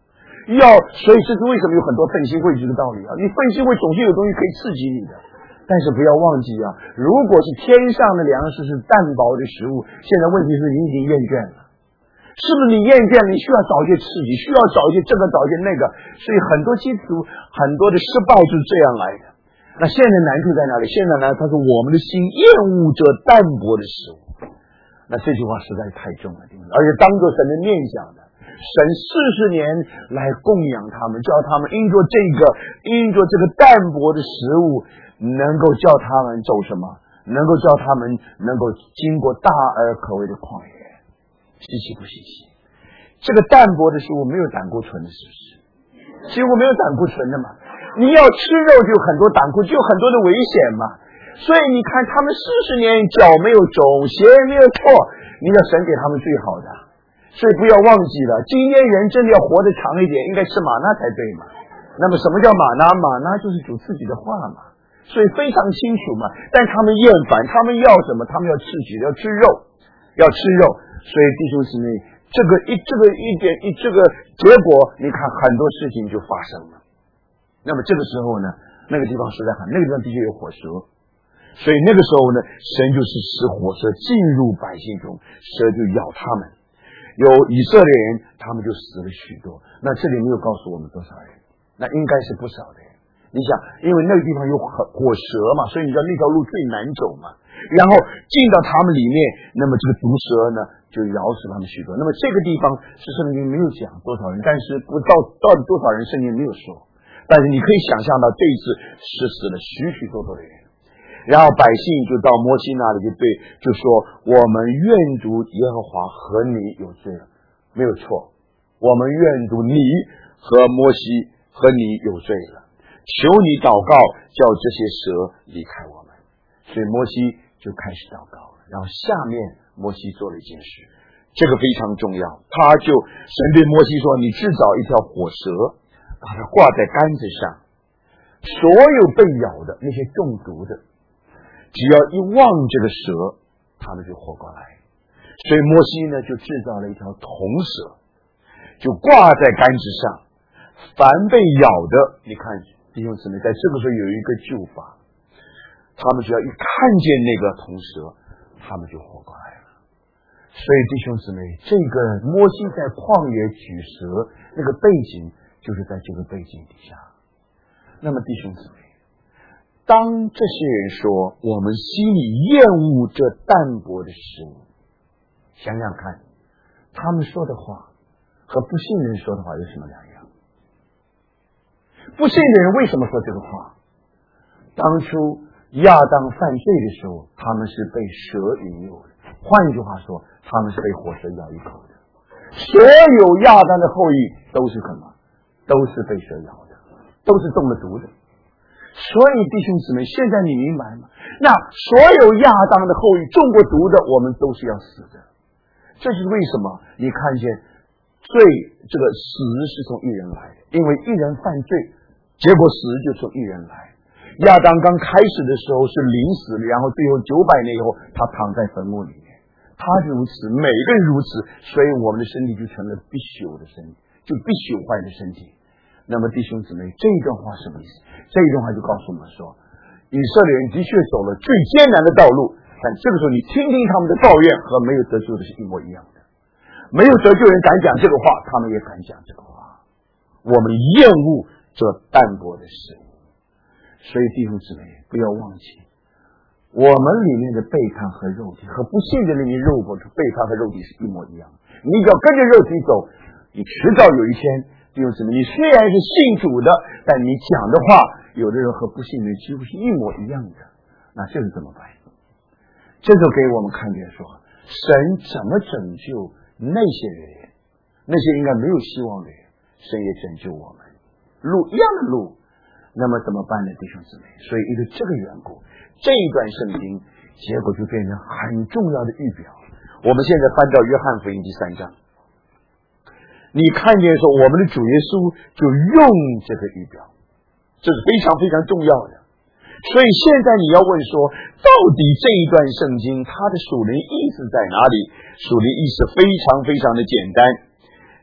所以这是为什么有很多奋兴会这个道理啊！你奋兴会总是有东西可以刺激你的，但是不要忘记啊，如果是天上的粮食是淡薄的食物，现在问题是你已经厌倦了，是不是你厌倦了？你需要找一些刺激，需要找一些这个，找一些那个，所以很多基督徒很多的失败就是这样来的。那现在难处在哪里？现在呢，他说我们的心厌恶这淡薄的食物。那这句话实在太重了，而且当作神的面讲的，神40年来供养他们，叫他们因着这个淡薄的食物，能够叫他们走什么？能够叫他们能够经过大而可畏的旷野。稀奇不稀奇？这个淡薄的食物没有胆固醇的，是不是？几乎没有胆固醇的嘛。你要吃肉就很多胆固醇，就很多的危险嘛。所以你看他们40年脚没有肿，鞋没有破，你要神给他们最好的。所以不要忘记了，今天人真的要活得长一点，应该吃玛纳才对嘛。那么什么叫玛纳？玛纳就是主自己的话嘛。所以非常清楚嘛。但他们厌烦，他们要什么？他们要刺激，要吃肉，要吃肉。所以弟兄姊妹，这个结果，你看很多事情就发生了。那么这个时候呢，那个地方实在很，那个地方的确有火蛇，所以那个时候呢，神就是使火蛇进入百姓中，蛇就咬他们。有以色列人，他们就死了许多。那这里没有告诉我们多少人，那应该是不少的人。你想，因为那个地方有火蛇嘛，所以你知道那条路最难走嘛。然后进到他们里面，那么这个毒蛇呢就咬死他们许多。那么这个地方是圣经没有讲多少人，但是不到底多少人，圣经没有说。但是你可以想象到这一次是死了许多的人。然后百姓就到摩西那里就说我们愿读耶和华和你有罪了，没有错，我们愿读你和摩西和你有罪了，求你祷告叫这些蛇离开我们。所以摩西就开始祷告了。然后下面摩西做了一件事，这个非常重要，神对摩西说，你制造一条火蛇，把它挂在杆子上，所有被咬的那些中毒的，只要一望这个蛇，他们就活过来。所以摩西呢就制造了一条铜蛇，就挂在杆子上，凡被咬的，你看弟兄姊妹，在这个时候有一个救法，他们只要一看见那个铜蛇，他们就活过来了。所以弟兄姊妹，这个摩西在旷野举蛇那个背景就是在这个背景底下。那么弟兄姊妹，当这些人说我们心里厌恶这淡薄的食物，想想看，他们说的话和不信人说的话有什么两样？不信的人为什么说这个话？当初亚当犯罪的时候，他们是被蛇引诱的，换句话说，他们是被火蛇咬一口的。所有亚当的后裔都是什么？都是被蛇咬的，都是中了毒的。所以弟兄姊妹，现在你明白吗？那所有亚当的后裔中过毒的，我们都是要死的。这是为什么？你看见罪，这个死是从一人来的，因为一人犯罪，结果死就从一人来。亚当刚开始的时候是临死，然后最后900年以后，他躺在坟墓里面。他如此，每个人如此，所以我们的身体就成了必朽的身体，就必朽坏的身体。那么弟兄姊妹，这一段话什么意思？这一段话就告诉我们说，以色列人的确走了最艰难的道路，但这个时候你听听他们的抱怨，和没有得救的是一模一样的。没有得救人敢讲这个话，他们也敢讲这个话。我们厌恶这淡薄的事。所以弟兄姊妹，不要忘记，我们里面的背叛和肉体和不信的里面背叛和肉体是一模一样的。你只要跟着肉体走，你迟早有一天，弟兄姊妹，你虽然是信主的，但你讲的话，有的人和不信的几乎是一模一样的。那这是怎么办？这就给我们看见说，神怎么拯救那些人，那些应该没有希望的人，神也拯救我们。路一样的路。那么怎么办呢，弟兄姊妹？所以因为这个缘故，这一段圣经结果就变成很重要的预表。我们现在翻到约翰福音第3章，你看见说我们的主耶稣就用这个预表，这是非常非常重要的。所以现在你要问说，到底这一段圣经它的属灵意思在哪里？属灵意思非常非常的简单。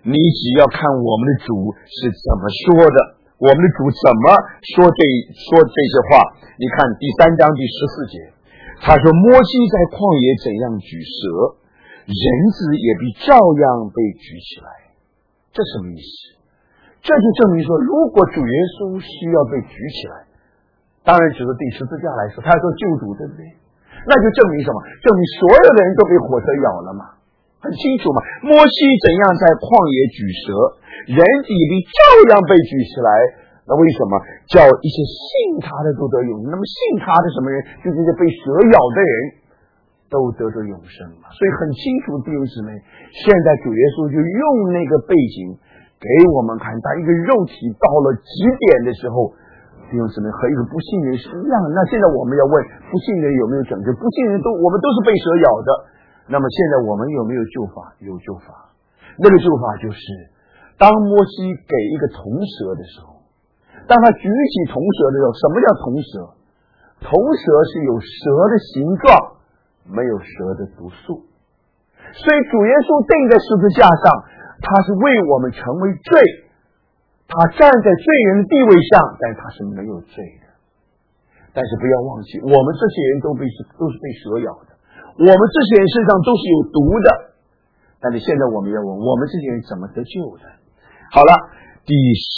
你只要看我们的主是怎么说的，我们的主怎么说这些话。你看第3章第14节，他说摩西在旷野怎样举蛇，人子也必照样被举起来。这什么意思？这就证明说，如果主耶稣需要被举起来，当然指着第十字架来说，他要做救主，对不对？那就证明什么？证明所有的人都被火蛇咬了嘛，很清楚嘛。摩西怎样在旷野举蛇，人子也必照样被举起来。那为什么叫一些信他的都得永生？那么信他的什么人？就这些被蛇咬的人都得着永生嘛。所以很清楚，弟兄姊妹，现在主耶稣就用那个背景给我们看，当一个肉体到了极点的时候，弟兄姊妹和一个不信人是一样的。那现在我们要问，不信人有没有拯救？不信人我们都是被蛇咬的。那么现在我们有没有救法？有救法。那个救法就是，当摩西给一个铜蛇的时候，当他举起铜蛇的时候，什么叫铜蛇？铜蛇是有蛇的形状，没有蛇的毒素。所以主耶稣钉在十字架上，他是为我们成为罪，他站在罪人的地位上，但他是没有罪的。但是不要忘记，我们这些人都是被蛇咬的，我们这些人身上都是有毒的。但是现在我们要问，我们这些人怎么得救的？好了，第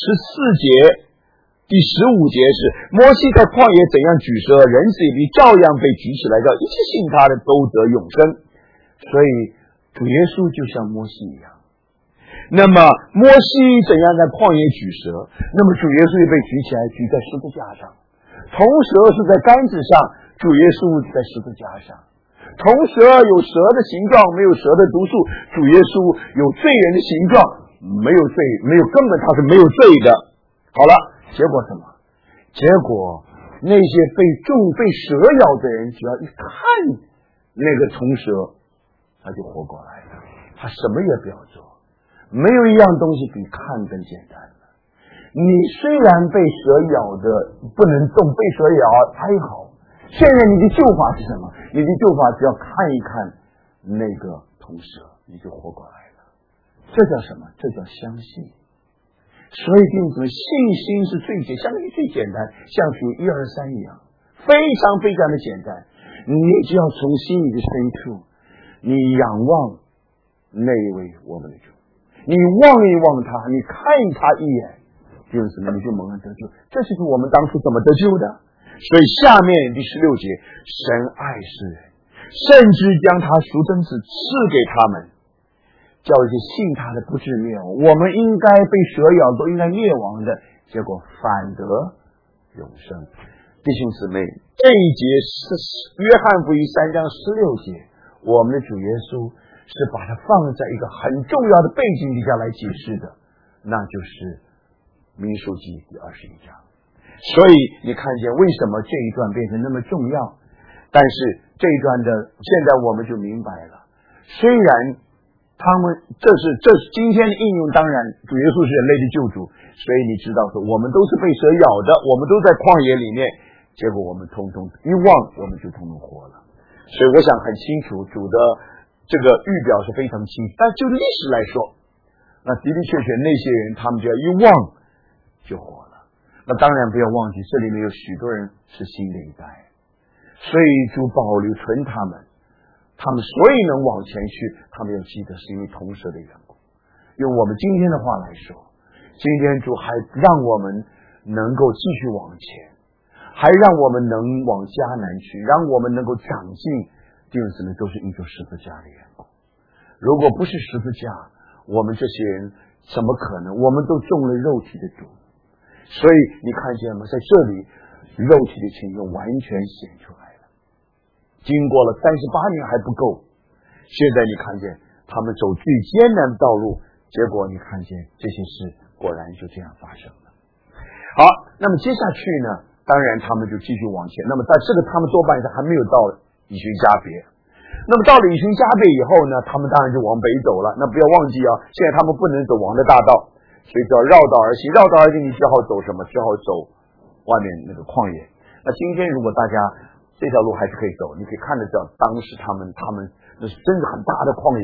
14节第15节是摩西在旷野怎样举蛇，人子也必照样被举起来，叫一切信他的都得永生。所以主耶稣就像摩西一样。那么摩西怎样在旷野举蛇，那么主耶稣也被举起来，举在十字架上。铜蛇是在杆子上，主耶稣在十字架上。铜蛇有蛇的形状，没有蛇的毒素；主耶稣有罪人的形状，没有罪，没有根本他是没有罪的。好了，结果什么？结果那些被蛇咬的人，只要一看那个铜蛇，他就活过来了。他什么也不要做，没有一样东西比看更简单了。你虽然被蛇咬的不能动，被蛇咬还好，现在你的救法是什么？你的救法只要看一看那个铜蛇，你就活过来了。这叫什么？这叫相信。所以弟兄姊妹，信心是相信最简单，像属1、2、3一样，非常非常的简单。你只要从心里的深处，你仰望那一位我们的主，你望一望他，你看他一眼，弟兄姊妹，你就蒙恩得救。这就是我们当初怎么得救的。所以下面第16节，神爱世人，甚至将他赎真子赐给他们，叫一些信他的不至灭亡。我们应该被蛇咬，都应该灭亡的，结果反得永生。弟兄姊妹，这一节是约翰福音3章16节，我们的主耶稣是把它放在一个很重要的背景底下来解释的，那就是民数记第21章。所以你看见为什么这一段变成那么重要？但是这一段的现在我们就明白了，虽然这是今天的应用，当然主耶稣是人类的救主，所以你知道说我们都是被蛇咬的，我们都在旷野里面，结果我们通通一忘，我们就通通活了。所以我想很清楚，主的这个预表是非常清楚。但就历史来说，那的的确确那些人他们只要一忘就活了。那当然不要忘记，这里面有许多人是新的一代，所以主保留存他们所以能往前去，他们要记得是因为同蛇的缘故。用我们今天的话来说，今天主还让我们能够继续往前，还让我们能往迦南去，让我们能够长进，弟兄姊妹，都是因着十字架的缘故。如果不是十字架，我们这些人怎么可能？我们都中了肉体的毒。所以你看见吗？在这里肉体的情欲完全显出来了。经过了38年还不够，现在你看见他们走最艰难的道路，结果你看见这些事果然就这样发生了。好，那么接下去呢，当然他们就继续往前。那么在这个他们多半是还没有到以寻加别。那么到了以寻加别以后呢，他们当然就往北走了。那不要忘记啊，现在他们不能走王的大道，所以只要绕道而行。绕道而行，你只好走什么？只好走外面那个旷野。那今天如果大家这条路还是可以走，你可以看得到当时他们那是真的很大的旷野，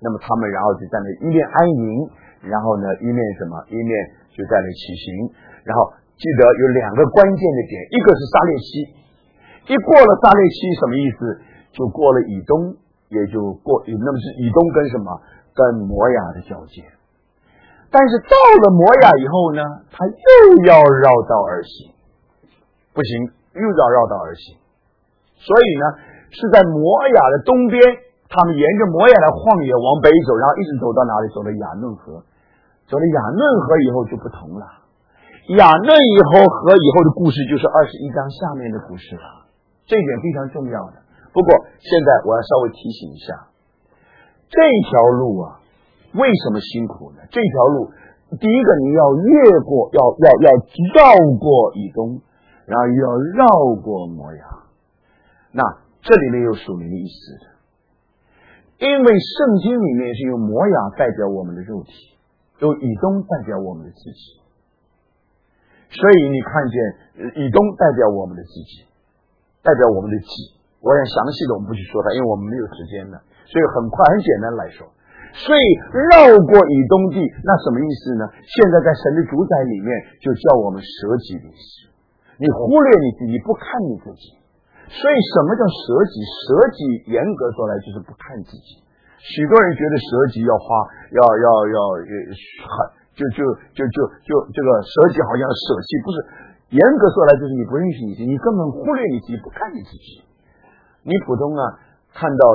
那么他们然后就在那一面安营，然后呢一面一面就在那起行。然后记得有两个关键的点，一个是撒烈西，一过了撒烈西什么意思？就过了以东，也就过，那么是以东跟跟摩亚的交界。但是到了摩亚以后呢，他又要绕道而行，不行，又要绕道而行。所以呢，是在摩亚的东边，他们沿着摩亚的旷野往北走，然后一直走到哪里？走到雅嫩河。走了雅嫩河以后就不同了。雅嫩河以后的故事就是21章下面的故事了，这一点非常重要的。不过现在我要稍微提醒一下，这条路啊，为什么辛苦呢？这条路，第一个你要越过，要绕过以东，然后又要绕过摩亚。那这里面有属灵的意思的，因为圣经里面是用摩亚代表我们的肉体，用以东代表我们的自己。所以你看见以东代表我们的自己，代表我们的己。我想详细的我们不去说它，因为我们没有时间了，所以很快很简单来说。所以绕过以东地，那什么意思呢？现在在神的主宰里面就叫我们舍己的意思，你忽略你自己，不看你自己。所以什么叫舍己？舍己严格说来就是不看自己。许多人觉得舍己要花这个舍己好像舍弃，不是，严格说来就是你不认识你自己，你根本忽略你自己，不看你自己。你普通看到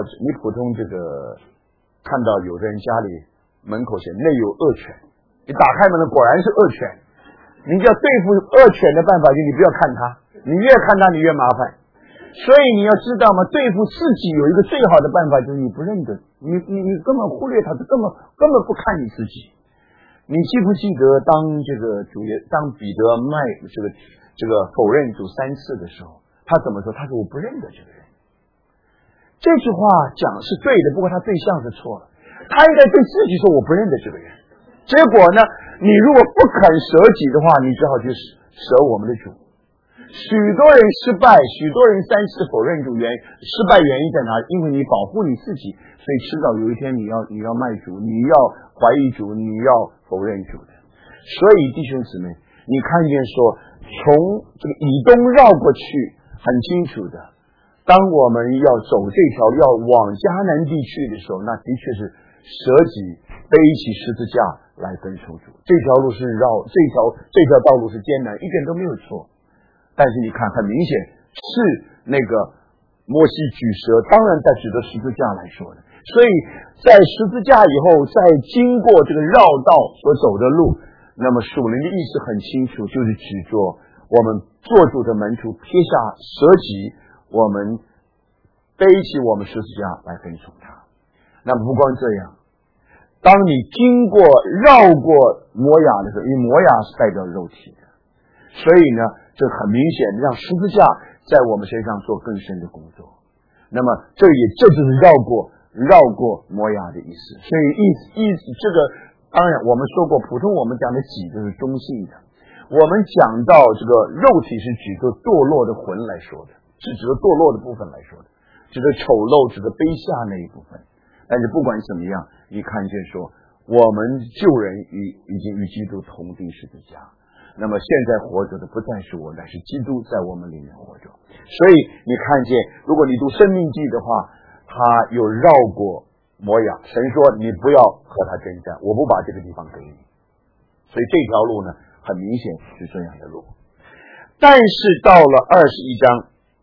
有的人家里门口写内有恶犬，你打开门了果然是恶犬。你要对付恶犬的办法就是你不要看它，你越看它你越麻烦。所以你要知道嘛，对付自己有一个最好的办法就是你不认得，你根本忽略它，根本不看你自己。你记不记得当彼得卖这个否认主3次的时候，他怎么说？他说我不认得这个人。这句话讲是对的，不过他对象是错了。他应该对自己说我不认得这个人。结果呢，你如果不肯舍己的话，你只好去舍我们的主。许多人失败，许多人3次否认主，失败原因在哪？因为你保护你自己，所以迟早有一天你要卖主，你要怀疑主，你要否认主的。所以弟兄姊妹，你看见说从这个以东绕过去，很清楚的。当我们要走这条要往迦南地去的时候，那的确是舍己背起十字架来跟从主。这条路是这条道路是艰难，一点都没有错。但是你看，很明显是那个摩西举蛇，当然在指着十字架来说的。所以在十字架以后，再经过这个绕道所走的路，那么属灵的意思很清楚，就是指着我们做主的门徒撇下舍己，我们背起我们十字架来跟从他。那么不光这样，当你经过绕过摩亚的时候，因为摩亚是代表肉体的，所以呢，这很明显让十字架在我们身上做更深的工作。那么这就是绕过摩亚的意思。所以意思这个当然我们说过，普通我们讲的己就是中性的，我们讲到这个肉体是指着堕落的魂来说的，是指着堕落的部分来说的，指着丑陋，指着卑下那一部分。但是不管怎么样，你看见说我们旧人已经与基督同定十字架，那么现在活着的不再是我，乃是基督在我们里面活着。所以你看见，如果你读申命记的话，他有绕过摩亚，神说你不要和他征战，我不把这个地方给你。所以这条路呢，很明显是这样的路。但是到了21章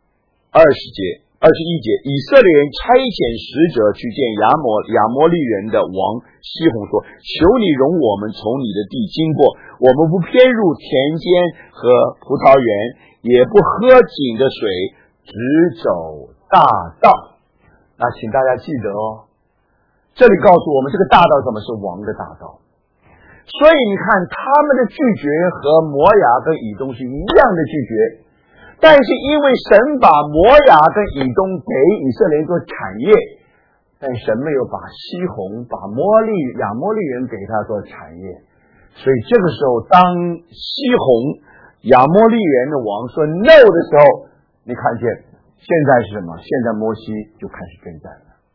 21节，以色列人差遣使者去见亚摩利人的王西宏说，求你容我们从你的地经过，我们不偏入田间和葡萄园，也不喝井的水，只走大道。那请大家记得这里告诉我们这个大道怎么是王的大道。所以你看他们的拒绝和摩亚跟以东是一样的拒绝，但是因为神把摩亚跟以东给以色列人做产业，但神没有把西宏把亚摩利人给他做产业。所以这个时候当西宏亚摩利人的王说 no 的时候，你看见现在是什么？现在摩西就开始征战了。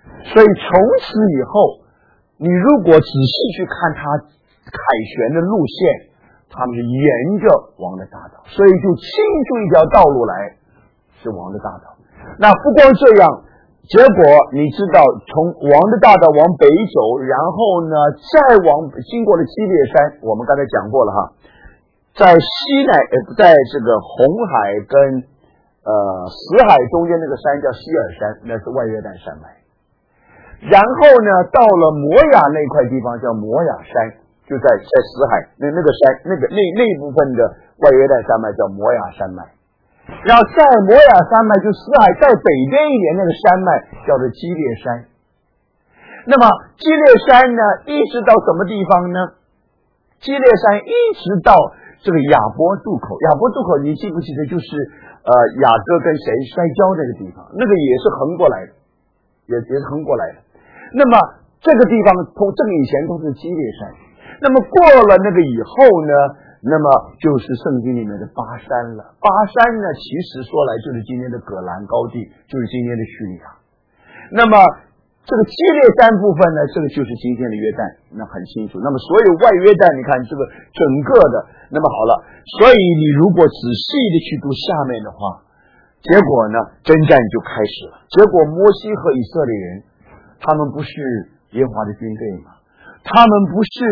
所以从此以后，你如果仔细去看他凯旋的路线，他们是沿着王的大道，所以就清出一条道路来，是王的大道。那不光这样，结果你知道，从王的大道往北走，然后呢，再经过了基列山，我们刚才讲过了哈，在在这个红海跟死海中间那个山叫希尔山，那是外约旦山脉。然后呢，到了摩亚那块地方叫摩亚山，就在死海那个山那部分的外约旦山脉叫摩亚山脉。然后在摩亚山脉就死海再北边一点那个山脉叫做基列山。那么基列山呢，一直到什么地方呢？基列山一直到这个雅博渡口。雅博渡口你记不记得，就是雅各跟谁摔跤这个地方，那个也是横过来的，也是横过来的。那么这个地方从这个以前都是基列山，那么过了那个以后呢，那么就是圣经里面的巴山了。巴山呢，其实说来就是今天的葛兰高地，就是今天的叙利亚。那么这个基列山部分呢，这个就是今天的约旦，那很清楚。那么所有外约旦，你看这个整个的，那么好了，所以你如果仔细的去读下面的话，结果呢，征战就开始了。结果摩西和以色列人，他们不是耶和华的军队吗？他们不是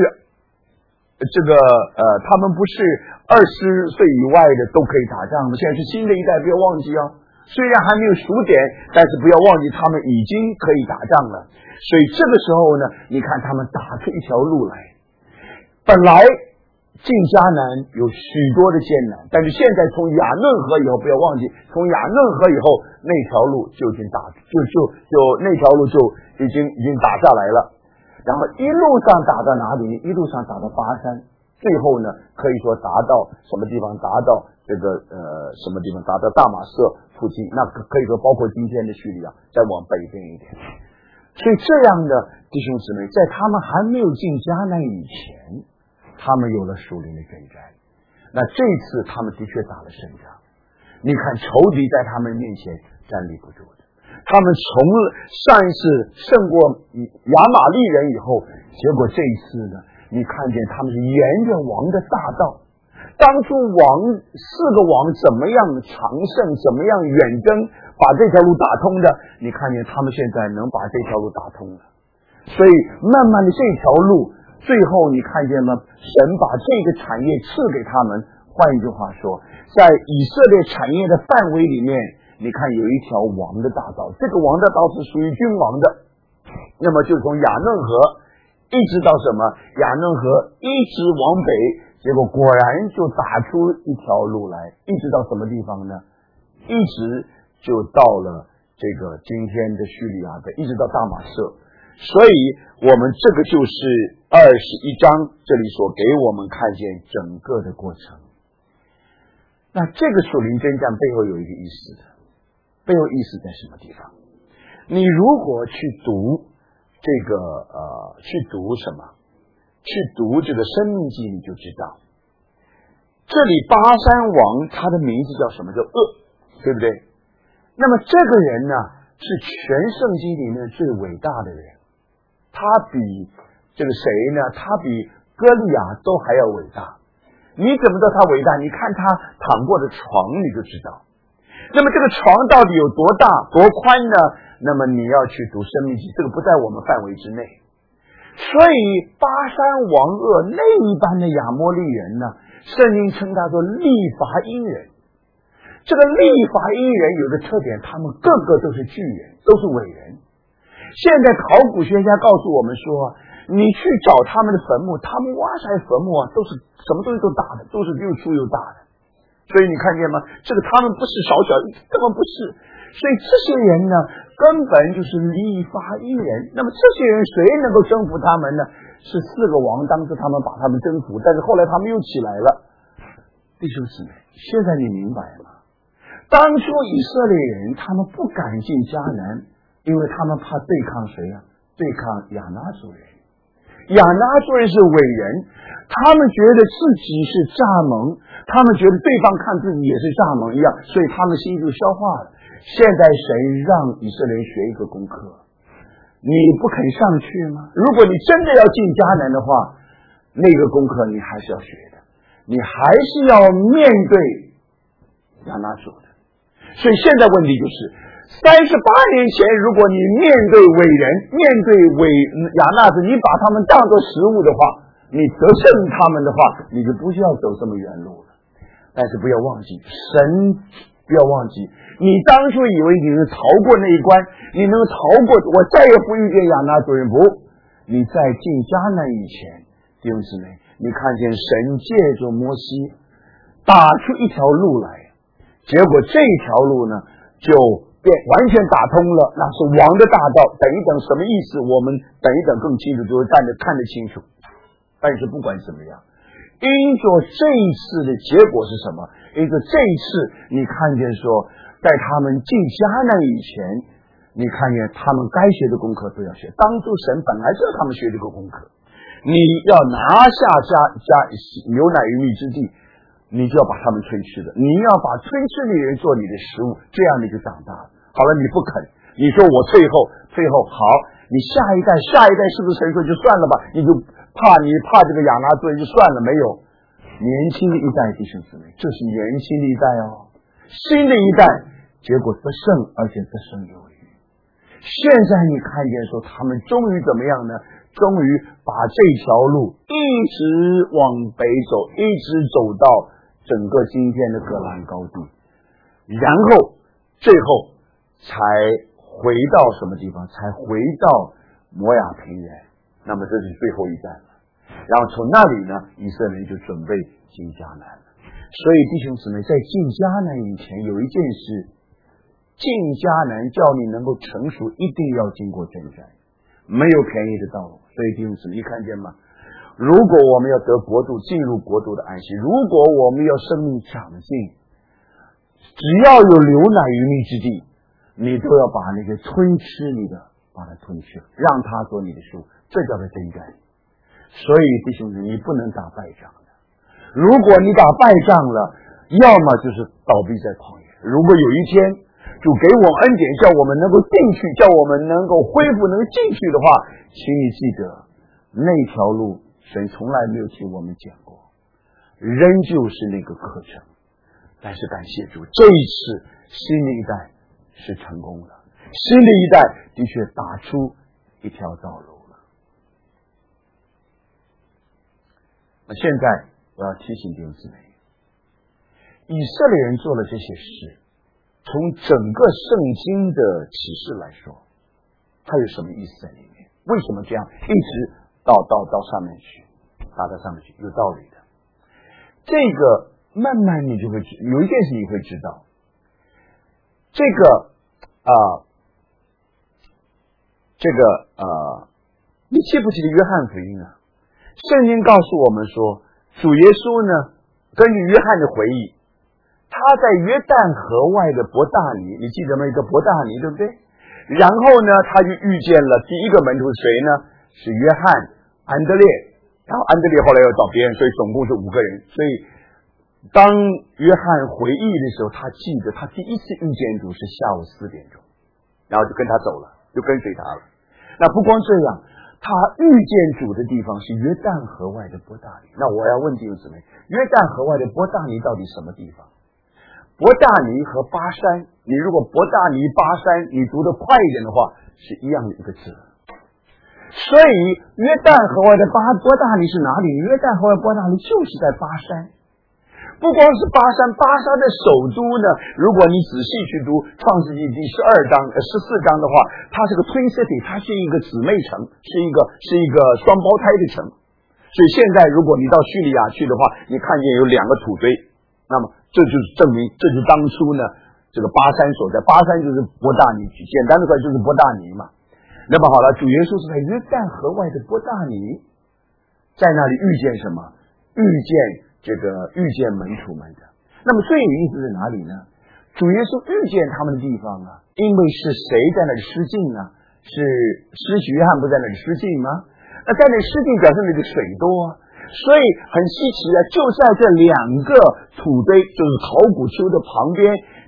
他们不是20岁以外的都可以打仗吗？现在是新的一代，不要忘记啊。虽然还没有数点，但是不要忘记他们已经可以打仗了。所以这个时候呢，你看他们打出一条路来。本来进迦南有许多的艰难，但是现在从亚嫩河以后，不要忘记，从亚嫩河以后那条路就已经那条路就已经打下来了。然后一路上打到哪里？一路上打到巴山，最后呢，可以说达到什么地方？达到这个什么地方？达到大马色附近，那可以说包括今天的叙利亚，再往北边一点。所以这样的弟兄姊妹，在他们还没有进迦南以前，他们有了属灵的征战。那这次他们的确打了胜仗。你看仇敌在他们面前站立不住的。他们从上一次胜过亚玛力人以后，结果这一次呢，你看见他们是沿着王的大道。当初四个王怎么样长胜，怎么样远征，把这条路打通的，你看见他们现在能把这条路打通了。所以慢慢的这条路，最后你看见吗？神把这个产业赐给他们。换一句话说，在以色列产业的范围里面，你看有一条王的大道，这个王的道是属于君王的。那么就从亚嫩河一直到什么？亚嫩河一直往北，结果果然就打出一条路来，一直到什么地方呢？一直就到了这个今天的叙利亚的，一直到大马色。所以我们这个就是21章这里所给我们看见整个的过程。那这个属灵征战背后有一个意思的，背后意思在什么地方？你如果去读这个去读什么？去读这个申命记，你就知道，这里巴山王他的名字叫什么？叫噩，对不对？那么这个人呢，是全圣经里面最伟大的人，他比这个谁呢？他比歌利亚都还要伟大。你怎么知道他伟大？你看他躺过的床你就知道。那么这个床到底有多大多宽呢？那么你要去读申命记，这个不在我们范围之内。所以巴山王噩那一般的亚摩利人呢，圣经称他做利乏音人。这个利乏音人有个特点，他们个个都是巨人，都是伟人。现在考古学家告诉我们说，你去找他们的坟墓，他们挖出来坟墓都是什么东西都大的，都是又粗又大的。所以你看见吗？这个他们不是少小，根本不是。所以这些人呢，根本就是利乏音人。那么这些人谁能够征服他们呢？是4个王，当时他们把他们征服，但是后来他们又起来了。弟兄姊妹，现在你明白吗？当初以色列人他们不敢进迦南，因为他们怕对抗谁啊？对抗亚拿族人。亚拿族人是伟人，他们觉得自己是蚱蜢，他们觉得对方看自己也是蚱蜢一样，所以他们心就消化了。现在神让以色列人学一个功课， 你不肯上去吗？如果你真的要进迦南的话，那个功课你还是要学的，你还是要面对亚拿族的。所以现在问题就是38年前，如果你面对伟人，面对亚拿族，你把他们当作食物的话，你得胜他们的话，你就不需要走这么远路了。但是不要忘记，不要忘记，你当初以为你能逃过那一关，你能逃过，我再也不遇见亚拿族人。不，你在进迦南以前，弟兄姊妹，你看见神借着摩西打出一条路来，结果这条路呢就完全打通了，那是王的大道。等一等什么意思？我们等一等更清楚，就会看得清楚。但是不管怎么样，因着这一次的结果是什么？因着这一次你看见说，在他们进迦南以前，你看见他们该学的功课都要学。当初神本来就要他们学这个功课，你要拿下牛奶与蜜之地，你就要把他们吹吃的，你要把吹吃的人做你的食物，这样你就长大了。好了，你不肯，你说我退后好，你下一代是不是神说就算了吧？你怕这个亚拿族人就算了，没有。年轻的一代弟兄姊妹，这是年轻的一代哦，新的一代，结果得胜，而且得胜有余。现在你看见说他们终于怎么样呢？终于把这条路一直往北走，一直走到整个今天的戈兰高地，然后最后才回到什么地方？才回到摩亚平原。那么这是最后一站了。然后从那里呢，以色列就准备进迦南了。所以弟兄姊妹，在进迦南以前，有一件事，进迦南叫你能够成熟，一定要经过征战，没有便宜的道路。所以弟兄姊妹，你看见吗？如果我们要得国度，进入国度的安息，如果我们要生命长进，只要有流奶与蜜之地，你都要把那些吞吃你的把它吞吃，让它做你的食物，这叫做征战。所以弟兄姊妹，你不能打败仗的。如果你打败仗了，要么就是倒闭在旷野。如果有一天主给我们恩典，叫我们能够进去，叫我们能够恢复，能够进去的话，请你记得那条路神从来没有替我们讲过，仍旧是那个课程。但是感谢主，这一次新的一代是成功了，新的一代的确打出一条道路。那现在我要提醒弟兄姊妹，以色列人做了这些事，从整个圣经的启示来说，它有什么意思在里面？为什么这样一直到上面去，打到上面去？有道理的。这个慢慢你就会有一件事你会知道，这个你记不记得约翰福音啊？圣经告诉我们说，主耶稣呢，根据约翰的回忆，他在约旦河外的伯大尼，你记得吗？一个伯大尼，对不对？然后呢，他就遇见了第一个门徒谁呢？是约翰、安德烈。然后安德烈后来又找别人，所以总共是5个人。所以当约翰回忆的时候，他记得他第一次遇见主是下午4点钟，然后就跟他走了，就跟随他了。那不光这样，他遇见主的地方是约旦河外的伯大尼。那我要问弟兄姊妹，约旦河外的伯大尼到底什么地方？伯大尼和巴山，你如果伯大尼、巴山，你读得快一点的话，是一样的一个字。所以约旦河外的伯大尼是哪里？约旦河外伯大尼就是在巴山。不光是巴山的首都呢，如果你仔细去读创世纪第14章的话，它是个 twin city， 它是一个姊妹城，是一个双胞胎的城。所以现在如果你到叙利亚去的话，你看见有2个土堆，那么这就是证明，这是当初呢这个巴山所在。巴山就是伯大尼，简单的说就是伯大尼嘛。那么好了，主耶稣是在约旦河外的伯大尼，在那里遇见什么？遇见门徒们的。那么最有意思在哪里呢？主耶稣遇见他们的地方啊，因为是谁在那里施浸啊？是施洗约翰不在那里施浸吗？那在那里施浸表示那个水多啊，所以很稀奇啊，就在这2个土堆，就是考古丘的旁边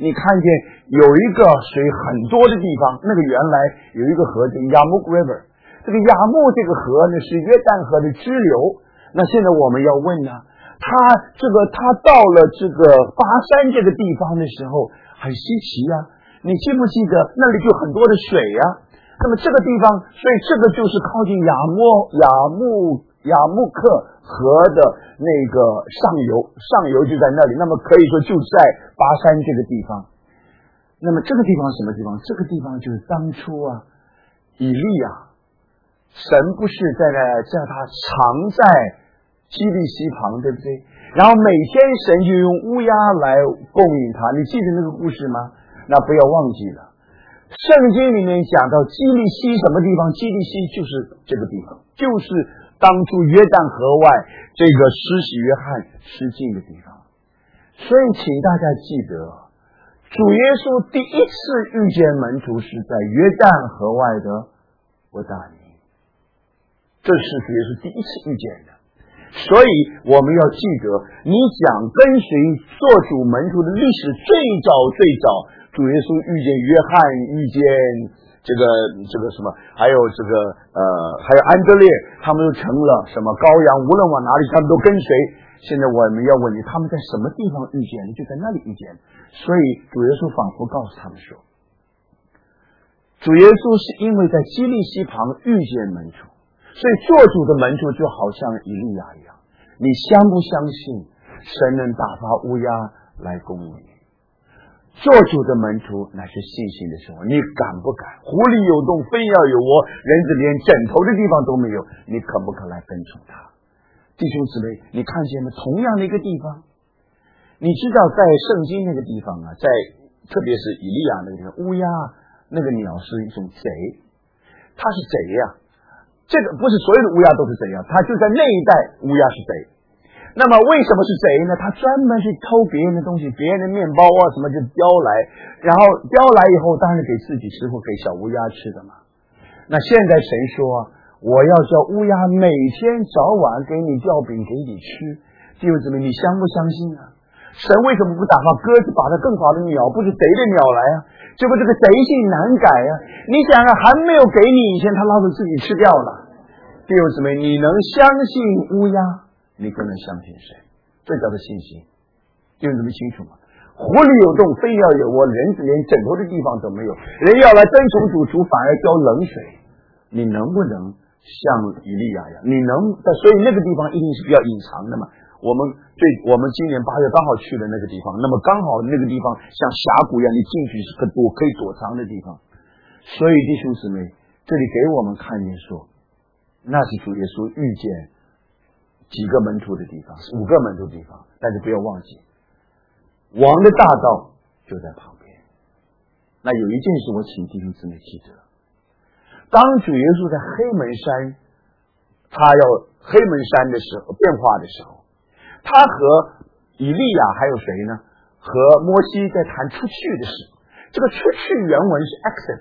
你看见有一个水很多的地方，那个原来有一个河叫亚木 River， 这个亚木这个河呢是约旦河的支流。那现在我们要问呢，他到了这个巴山这个地方的时候很稀奇啊，你记不记得那里就很多的水啊？那么这个地方，所以这个就是靠近亚木克河的那个上游就在那里，那么可以说就在巴山这个地方。那么这个地方什么地方？这个地方就是当初啊，以利亚，神不是叫他藏在基利溪旁，对不对？然后每天神就用乌鸦来供应他，你记得那个故事吗？那不要忘记了。圣经里面讲到基利溪什么地方？基利溪就是这个地方，就是当初约旦河外这个施洗约翰施浸的地方。所以请大家记得，主耶稣第一次遇见门徒是在约旦河外的伯大尼，这是主耶稣第一次遇见的。所以我们要记得，你讲跟随做主门徒的历史，最早主耶稣遇见约翰，遇见这个什么，还有安德烈，他们都成了什么羔羊，无论往哪里他们都跟随。现在我们要问你，他们在什么地方遇见的？就在那里遇见的。所以主耶稣仿佛告诉他们说，主耶稣是因为在基利溪旁遇见门徒，所以做主的门徒就好像以利亚一样。你相不相信神能打发乌鸦来供应你？做主的门徒乃是信心的生活，你敢不敢？狐狸有洞，非要有窝，人子连枕头的地方都没有，你可不可来跟从他？弟兄姊妹，你看见吗？同样的一个地方，你知道在圣经那个地方啊，特别是以利亚那个地方，乌鸦那个鸟是一种贼，它是贼呀。这个不是所有的乌鸦都是贼啊，它就在那一带乌鸦是贼。那么为什么是贼呢？他专门去偷别人的东西，别人的面包啊什么就叼来，然后叼来以后当然给自己吃或给小乌鸦吃的嘛。那现在神说，我要叫乌鸦每天早晚给你吊饼给你吃。弟兄姊妹，你相不相信啊？神为什么不打发鸽子把它更好的鸟，不是贼的鸟来啊？结果这个贼性难改啊！你想啊，还没有给你以前，他老子自己吃掉了。弟兄姊妹，你能相信乌鸦，你更能相信谁？这叫做信心。弟兄姊妹清楚吗？狐狸有洞，非要有窝，人子连枕头的地方都没有。人要来跟从主，反而浇冷水。你能不能像以利亚一样？你能？所以那个地方一定是比较隐藏的嘛。我们今年8月刚好去了那个地方，那么刚好那个地方像峡谷一样，你进去是可以躲藏的地方。所以弟兄姊妹，这里给我们看见说，那是主耶稣遇见几个门徒的地方，5个门徒的地方。但是不要忘记，王的大道就在旁边。那有一件事我请弟兄姊妹记得，当主耶稣在黑门山，他要黑门山的时候变化的时候，他和以利亚还有谁呢？和摩西在谈出去的事。这个出去原文是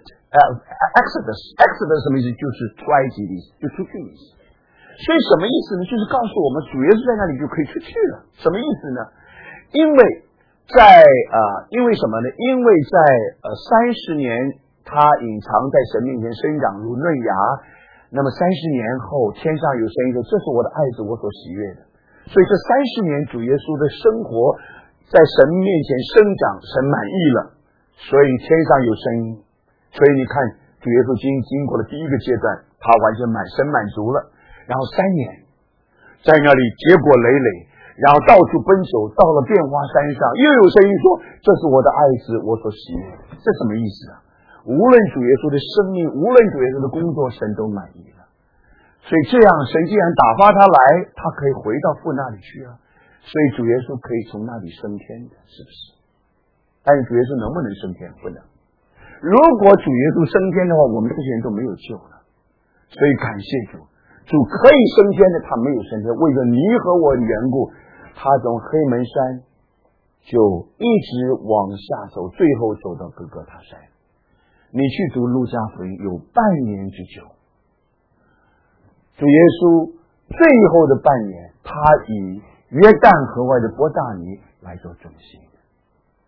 Exodus 什么意思？就是出埃及的意思，就出去的意思。所以什么意思呢？就是告诉我们主耶稣在那里就可以出去了。什么意思呢？因为什么呢？因为在30年他隐藏在神面前生长如嫩芽，那么30年后天上有声音说，这是我的爱子，我所喜悦的。所以这30年主耶稣的生活在神面前生长，神满意了，所以天上有声音。所以你看主耶稣经过了第一个阶段，他完全神满足了，然后3年在那里结果累累，然后到处奔走，到了变化山上又有声音说，这是我的爱子，我所喜悦。这什么意思啊？无论主耶稣的生命，无论主耶稣的工作，神都满意了。所以这样神既然打发他来，他可以回到父那里去啊。所以主耶稣可以从那里升天的，是不是？但是主耶稣能不能升天？不能。如果主耶稣升天的话，我们这些人都没有救了。所以感谢主，主可以升天的，他没有升天，为了你和我的缘故，他从黑门山就一直往下走，最后走到各各他山。你去读路加福音有半年之久，主耶稣最后的半年，他以约旦河外的伯大尼来做中心。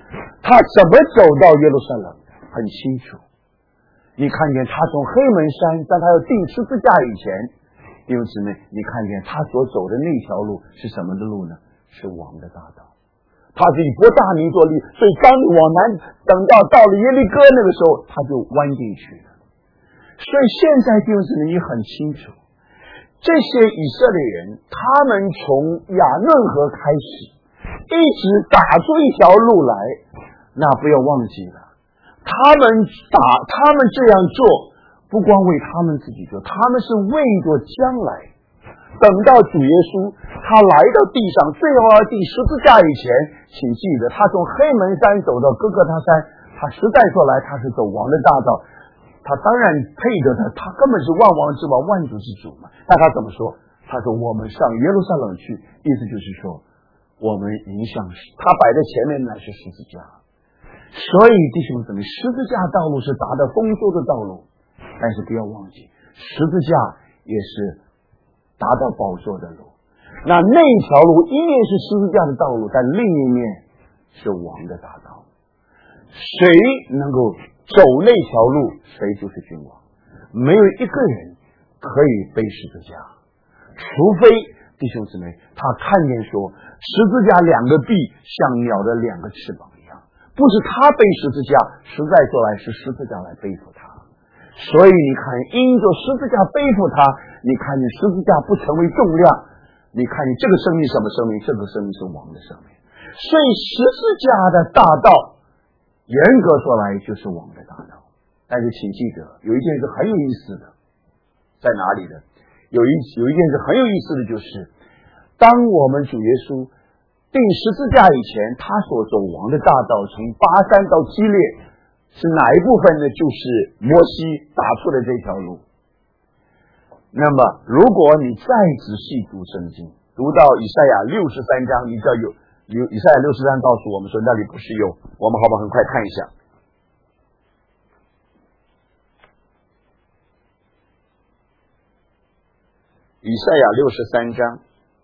他怎么走到耶路撒冷的？很清楚。你看见他从黑门山，在他要钉十字架以前，弟兄姊妹，你看见他所走的那条路是什么的路呢？是王的大道。他是以伯大尼作例，所以当你往南等到了耶利哥那个时候，他就弯进去了。所以现在弟兄姊妹，你很清楚，这些以色列人，他们从亚嫩河开始，一直打出一条路来，那不要忘记了，他们这样做，不光为他们自己做，他们是为着将来。等到主耶稣他来到地上，最后要钉十字架以前，请记得他从黑门山走到哥哥他山，他实在说来他是走王的大道，他当然配得他根本是万王之王，万主之主嘛。那他怎么说？他说我们上耶路撒冷去，意思就是说我们迎向他摆在前面乃是十字架。所以弟兄姊妹，十字架道路是达到丰收的道路，但是不要忘记，十字架也是达到宝座的路。那条路一面是十字架的道路，但另一面是王的大道。谁能够走那条路，谁就是君王。没有一个人可以背十字架，除非弟兄姊妹他看见说十字架两个臂像鸟的两个翅膀一样，不是他背十字架，实在说来是十字架来背负他。所以你看，因着十字架背负他，你看见十字架不成为重量，你看见这个生命什么生命？这个生命是王的生命。所以十字架的大道严格说来就是王的大道。但是请记得有一件事很有意思的，在哪里呢？有一件事很有意思的，就是当我们主耶稣钉十字架以前，他所走王的大道从巴山到基列是哪一部分呢？就是摩西打出的这条路。那么如果你再仔细读圣经，读到以赛亚63章，你知道有以赛亚63章告诉我们说那里不是有，我们好不好很快看一下。以赛亚63章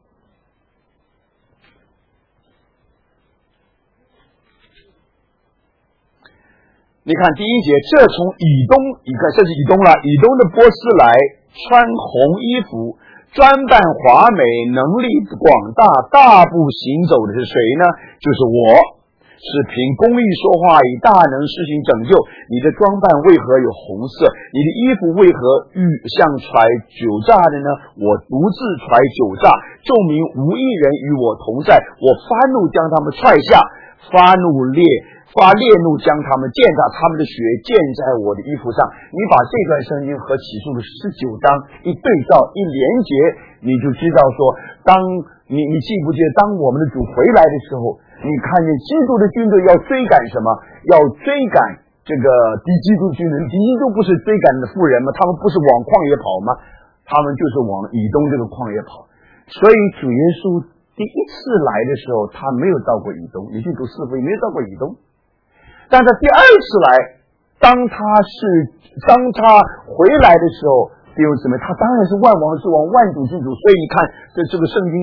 你看第一节，这从以东，你看这是以东了，以东的波斯来，穿红衣服，专办华美，能力广大，大步行走的是谁呢？就是我，是凭公义说话，以大能施行拯救。你的装扮为何有红色？你的衣服为何像揣酒榨的呢？我独自揣酒榨，众民无一人与我同在。我发怒将他们踹下，发烈怒将他们践踏，他们的血溅在我的衣服上。你把这段圣经和启示录19章一对照一连结，你就知道说，当你记不记得，当我们的主回来的时候，你看见基督的军队要追赶什么？要追赶这个敌基督军人。敌基督不是追赶的妇人吗？他们不是往旷野跑吗？他们就是往以东这个旷野跑。所以主耶稣第一次来的时候，他没有到过以东，你去读四福音没有到过以东。但是第二次来，当他回来的时候，弟兄姊妹，他当然是万王之王，万主之主。所以你看这个圣经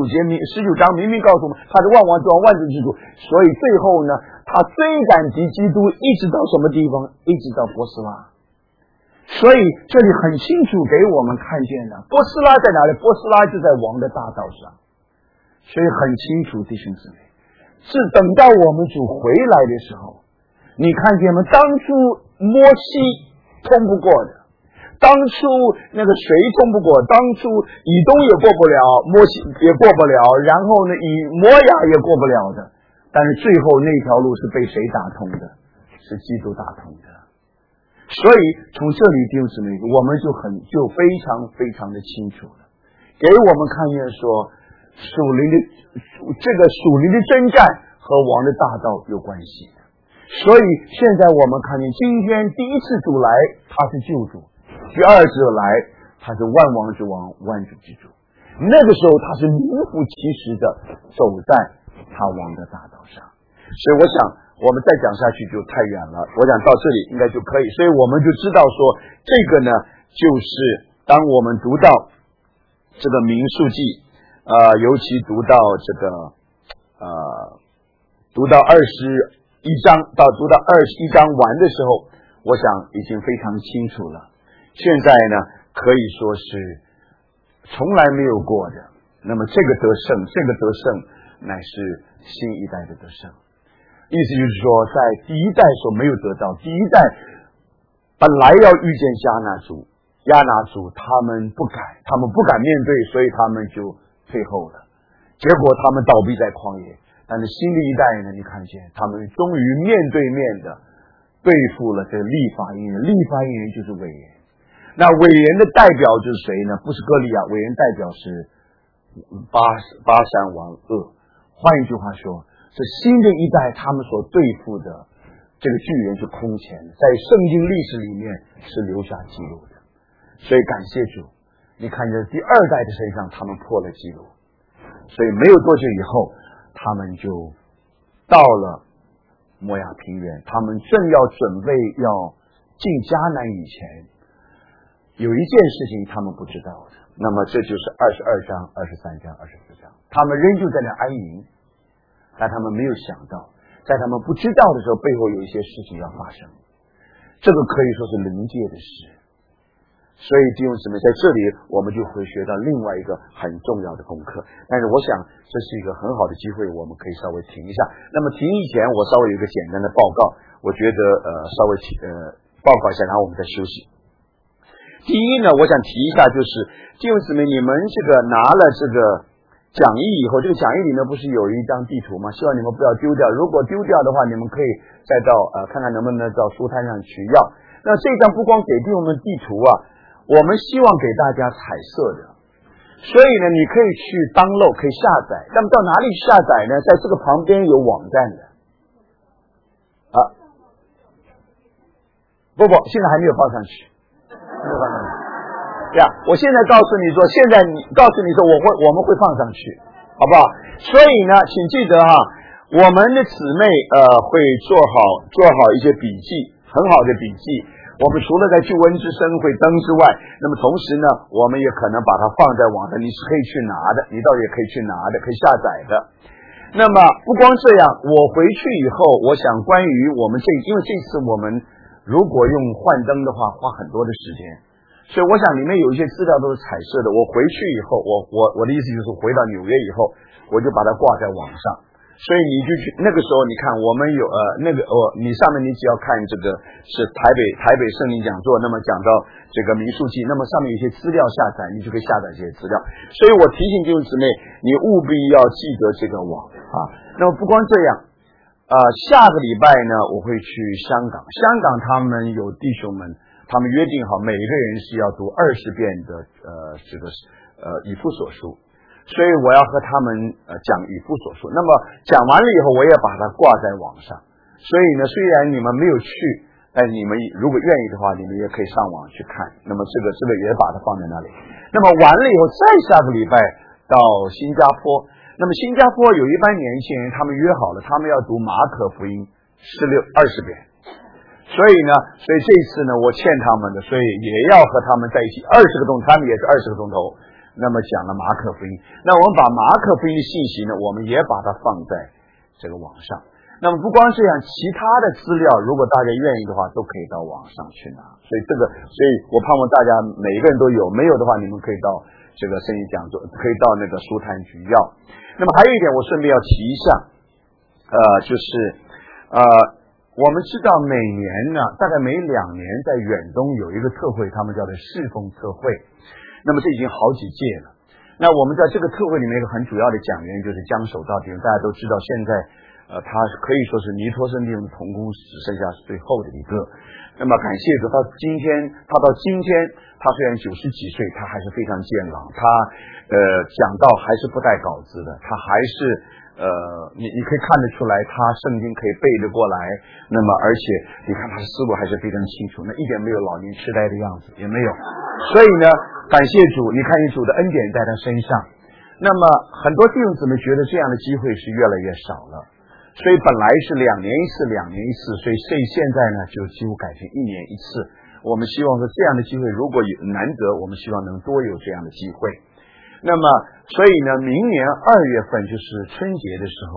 19章明明告诉我们，他是万王之王，万主之主。所以最后呢，他追赶敌基督一直到什么地方？一直到波斯拉。所以这里很清楚给我们看见了，波斯拉在哪里？波斯拉就在王的大道上。所以很清楚，弟兄姊妹，是等到我们主回来的时候，你看见吗？当初摩西通不过的，当初那个谁通不过，当初以东也过不了，摩西也过不了，然后呢以摩亚也过不了的，但是最后那条路是被谁打通的？是基督打通的。所以从这里弟兄姊妹，我们就非常非常的清楚了，给我们看见说属灵的征战和王的大道有关系的。所以现在我们看见，今天第一次主来他是救主，第二次来他是万王之王，万主之主。那个时候他是名副其实的走在他王的大道上。所以我想我们再讲下去就太远了，我想到这里应该就可以。所以我们就知道说，这个呢就是当我们读到这个民数记尤其读到这个读到章到读到21章完的时候，我想已经非常清楚了。现在呢，可以说是从来没有过的。那么这个得胜乃是新一代的得胜。意思就是说，在第一代所没有得到，第一代本来要遇见亚拿族他们不敢面对，所以他们就退后了，结果他们倒闭在旷野。但是新的一代呢，你看见他们终于面对面的对付了这个利法因人，利法因人就是伟人。那伟人的代表就是谁呢？不是歌利亚，伟人代表是巴山王噩。换一句话说，这新的一代他们所对付的这个巨人是空前的，在圣经历史里面是留下记录的。所以感谢主，你看见第二代的身上他们破了记录，所以没有多久以后他们就到了摩亚平原，他们正要准备要进迦南以前，有一件事情他们不知道的，那么这就是22章、23章、24章，他们仍旧在那安营，但他们没有想到，在他们不知道的时候，背后有一些事情要发生，这个可以说是灵界的事。所以弟兄姊妹，在这里我们就会学到另外一个很重要的功课。但是我想这是一个很好的机会，我们可以稍微停一下。那么停以前，我稍微有一个简单的报告，我觉得稍微报告一下，然后我们再休息。第一呢，我想提一下，就是弟兄姊妹，你们这个拿了这个讲义以后，这个讲义里面不是有一张地图吗？希望你们不要丢掉，如果丢掉的话，你们可以再到看看能不能到书摊上去要。那这张不光给弟兄们地图啊，我们希望给大家彩色的，所以呢，你可以去download，可以下载。那么到哪里下载呢？在这个旁边有网站的啊，不，现在还没有放上去，没有放上去呀。我现在告诉你说，我们会放上去，好不好？所以呢，请记得哈，我们的姊妹会做好一些笔记，很好的笔记。我们除了在救恩之声会登之外，那么同时呢，我们也可能把它放在网上，你是可以去拿的，你倒也可以去拿的，可以下载的。那么不光这样，我回去以后，我想关于我们因为这次我们如果用幻灯的话，花很多的时间，所以我想里面有一些资料都是彩色的。我回去以后，我的意思就是回到纽约以后，我就把它挂在网上。所以你就去那个时候，你看我们有你上面你只要看这个是台北圣灵讲座，那么讲到这个民数记，那么上面有一些资料下载，你就可以下载这些资料。所以我提醒弟兄姊妹，你务必要记得这个网啊。那么不光这样，下个礼拜呢，我会去香港他们有弟兄们，他们约定好每一个人是要读20遍的以弗所书。所以我要和他们讲以弗所书，那么讲完了以后，我也把它挂在网上。所以呢，虽然你们没有去，但你们如果愿意的话，你们也可以上网去看。那么这个也把它放在那里。那么完了以后，再下个礼拜到新加坡。那么新加坡有一班年轻人，他们约好了，他们要读马可福音20遍。所以这次呢，我欠他们的，所以也要和他们在一起20个钟头，他们也是20个钟头。那么讲了马可福音，那我们把马可福音的信息呢，我们也把它放在这个网上。那么不光这样，其他的资料如果大家愿意的话，都可以到网上去拿。所以我盼望大家每一个人都有，没有的话，你们可以到这个圣经讲座，可以到那个书摊去要。那么还有一点，我顺便要提一下，我们知道每年呢，大概每2年在远东有一个特会，他们叫做侍奉特会。那么这已经好几届了。那我们在这个特会里面一个很主要的讲员就是江守道弟兄，大家都知道，现在他可以说是尼托生弟兄的同工，只剩下是最后的一个。那么感谢主，他到今天，他虽然90几岁，他还是非常健朗，他讲道还是不带稿子的，他还是你可以看得出来，他圣经可以背得过来。那么而且你看他的思路还是非常清楚，那一点没有老年痴呆的样子，也没有。所以呢，感谢主，你看见主的恩典在他身上。那么很多弟兄姊妹觉得这样的机会是越来越少了，所以本来是2年一次，所以现在呢就几乎改成1年一次。我们希望说这样的机会如果难得，我们希望能多有这样的机会。那么所以呢，明年2月份就是春节的时候，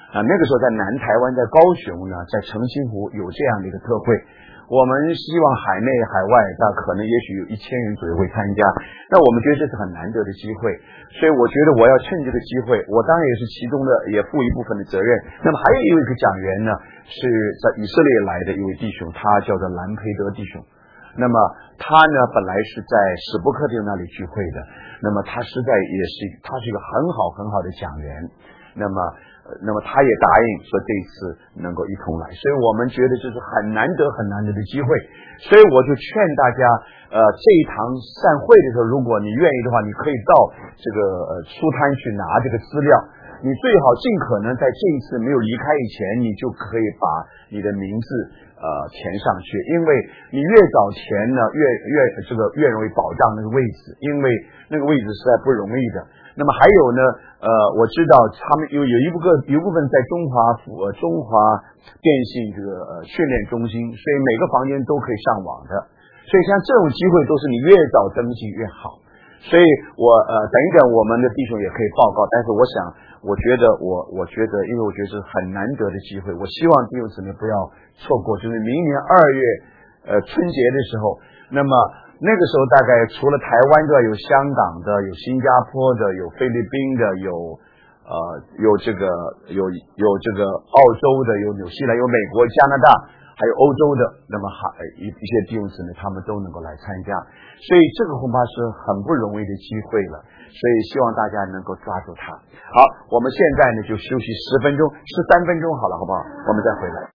那个时候在南台湾，在高雄呢，在澄清湖有这样的一个特会。我们希望海内海外可能也许有1000人左右会参加，那我们觉得这是很难得的机会，所以我觉得我要趁这个机会，我当然也是其中的也负一部分的责任。那么还有一个讲员呢，是在以色列来的一位弟兄，他叫做兰培德弟兄。那么他呢本来是在史伯克丁那里聚会的，那么他实在也是他是一个很好的讲员，那么他也答应说这一次能够一同来，所以我们觉得这是很难得的机会，所以我就劝大家这一堂散会的时候，如果你愿意的话，你可以到这个书摊去拿这个资料，你最好尽可能在这一次没有离开以前，你就可以把你的名字填上去，因为你越早填呢越容易保障那个位置，因为那个位置实在不容易的。那么还有呢我知道他们有一部分在中华电信这个训练中心，所以每个房间都可以上网的，所以像这种机会都是你越早登记越好。所以我等一等我们的弟兄也可以报告，但是我觉得因为我觉得是很难得的机会，我希望弟兄姊妹不要错过，就是明年2月春节的时候，那么那个时候大概除了台湾之外，有香港的，有新加坡的，有菲律宾的，有这个澳洲的，有纽西兰，有美国、加拿大，还有欧洲的，那么一些弟兄姊妹他们都能够来参加，所以这个恐怕是很不容易的机会了，所以希望大家能够抓住它。好，我们现在呢就休息10分钟，13分钟好了，好不好？我们再回来。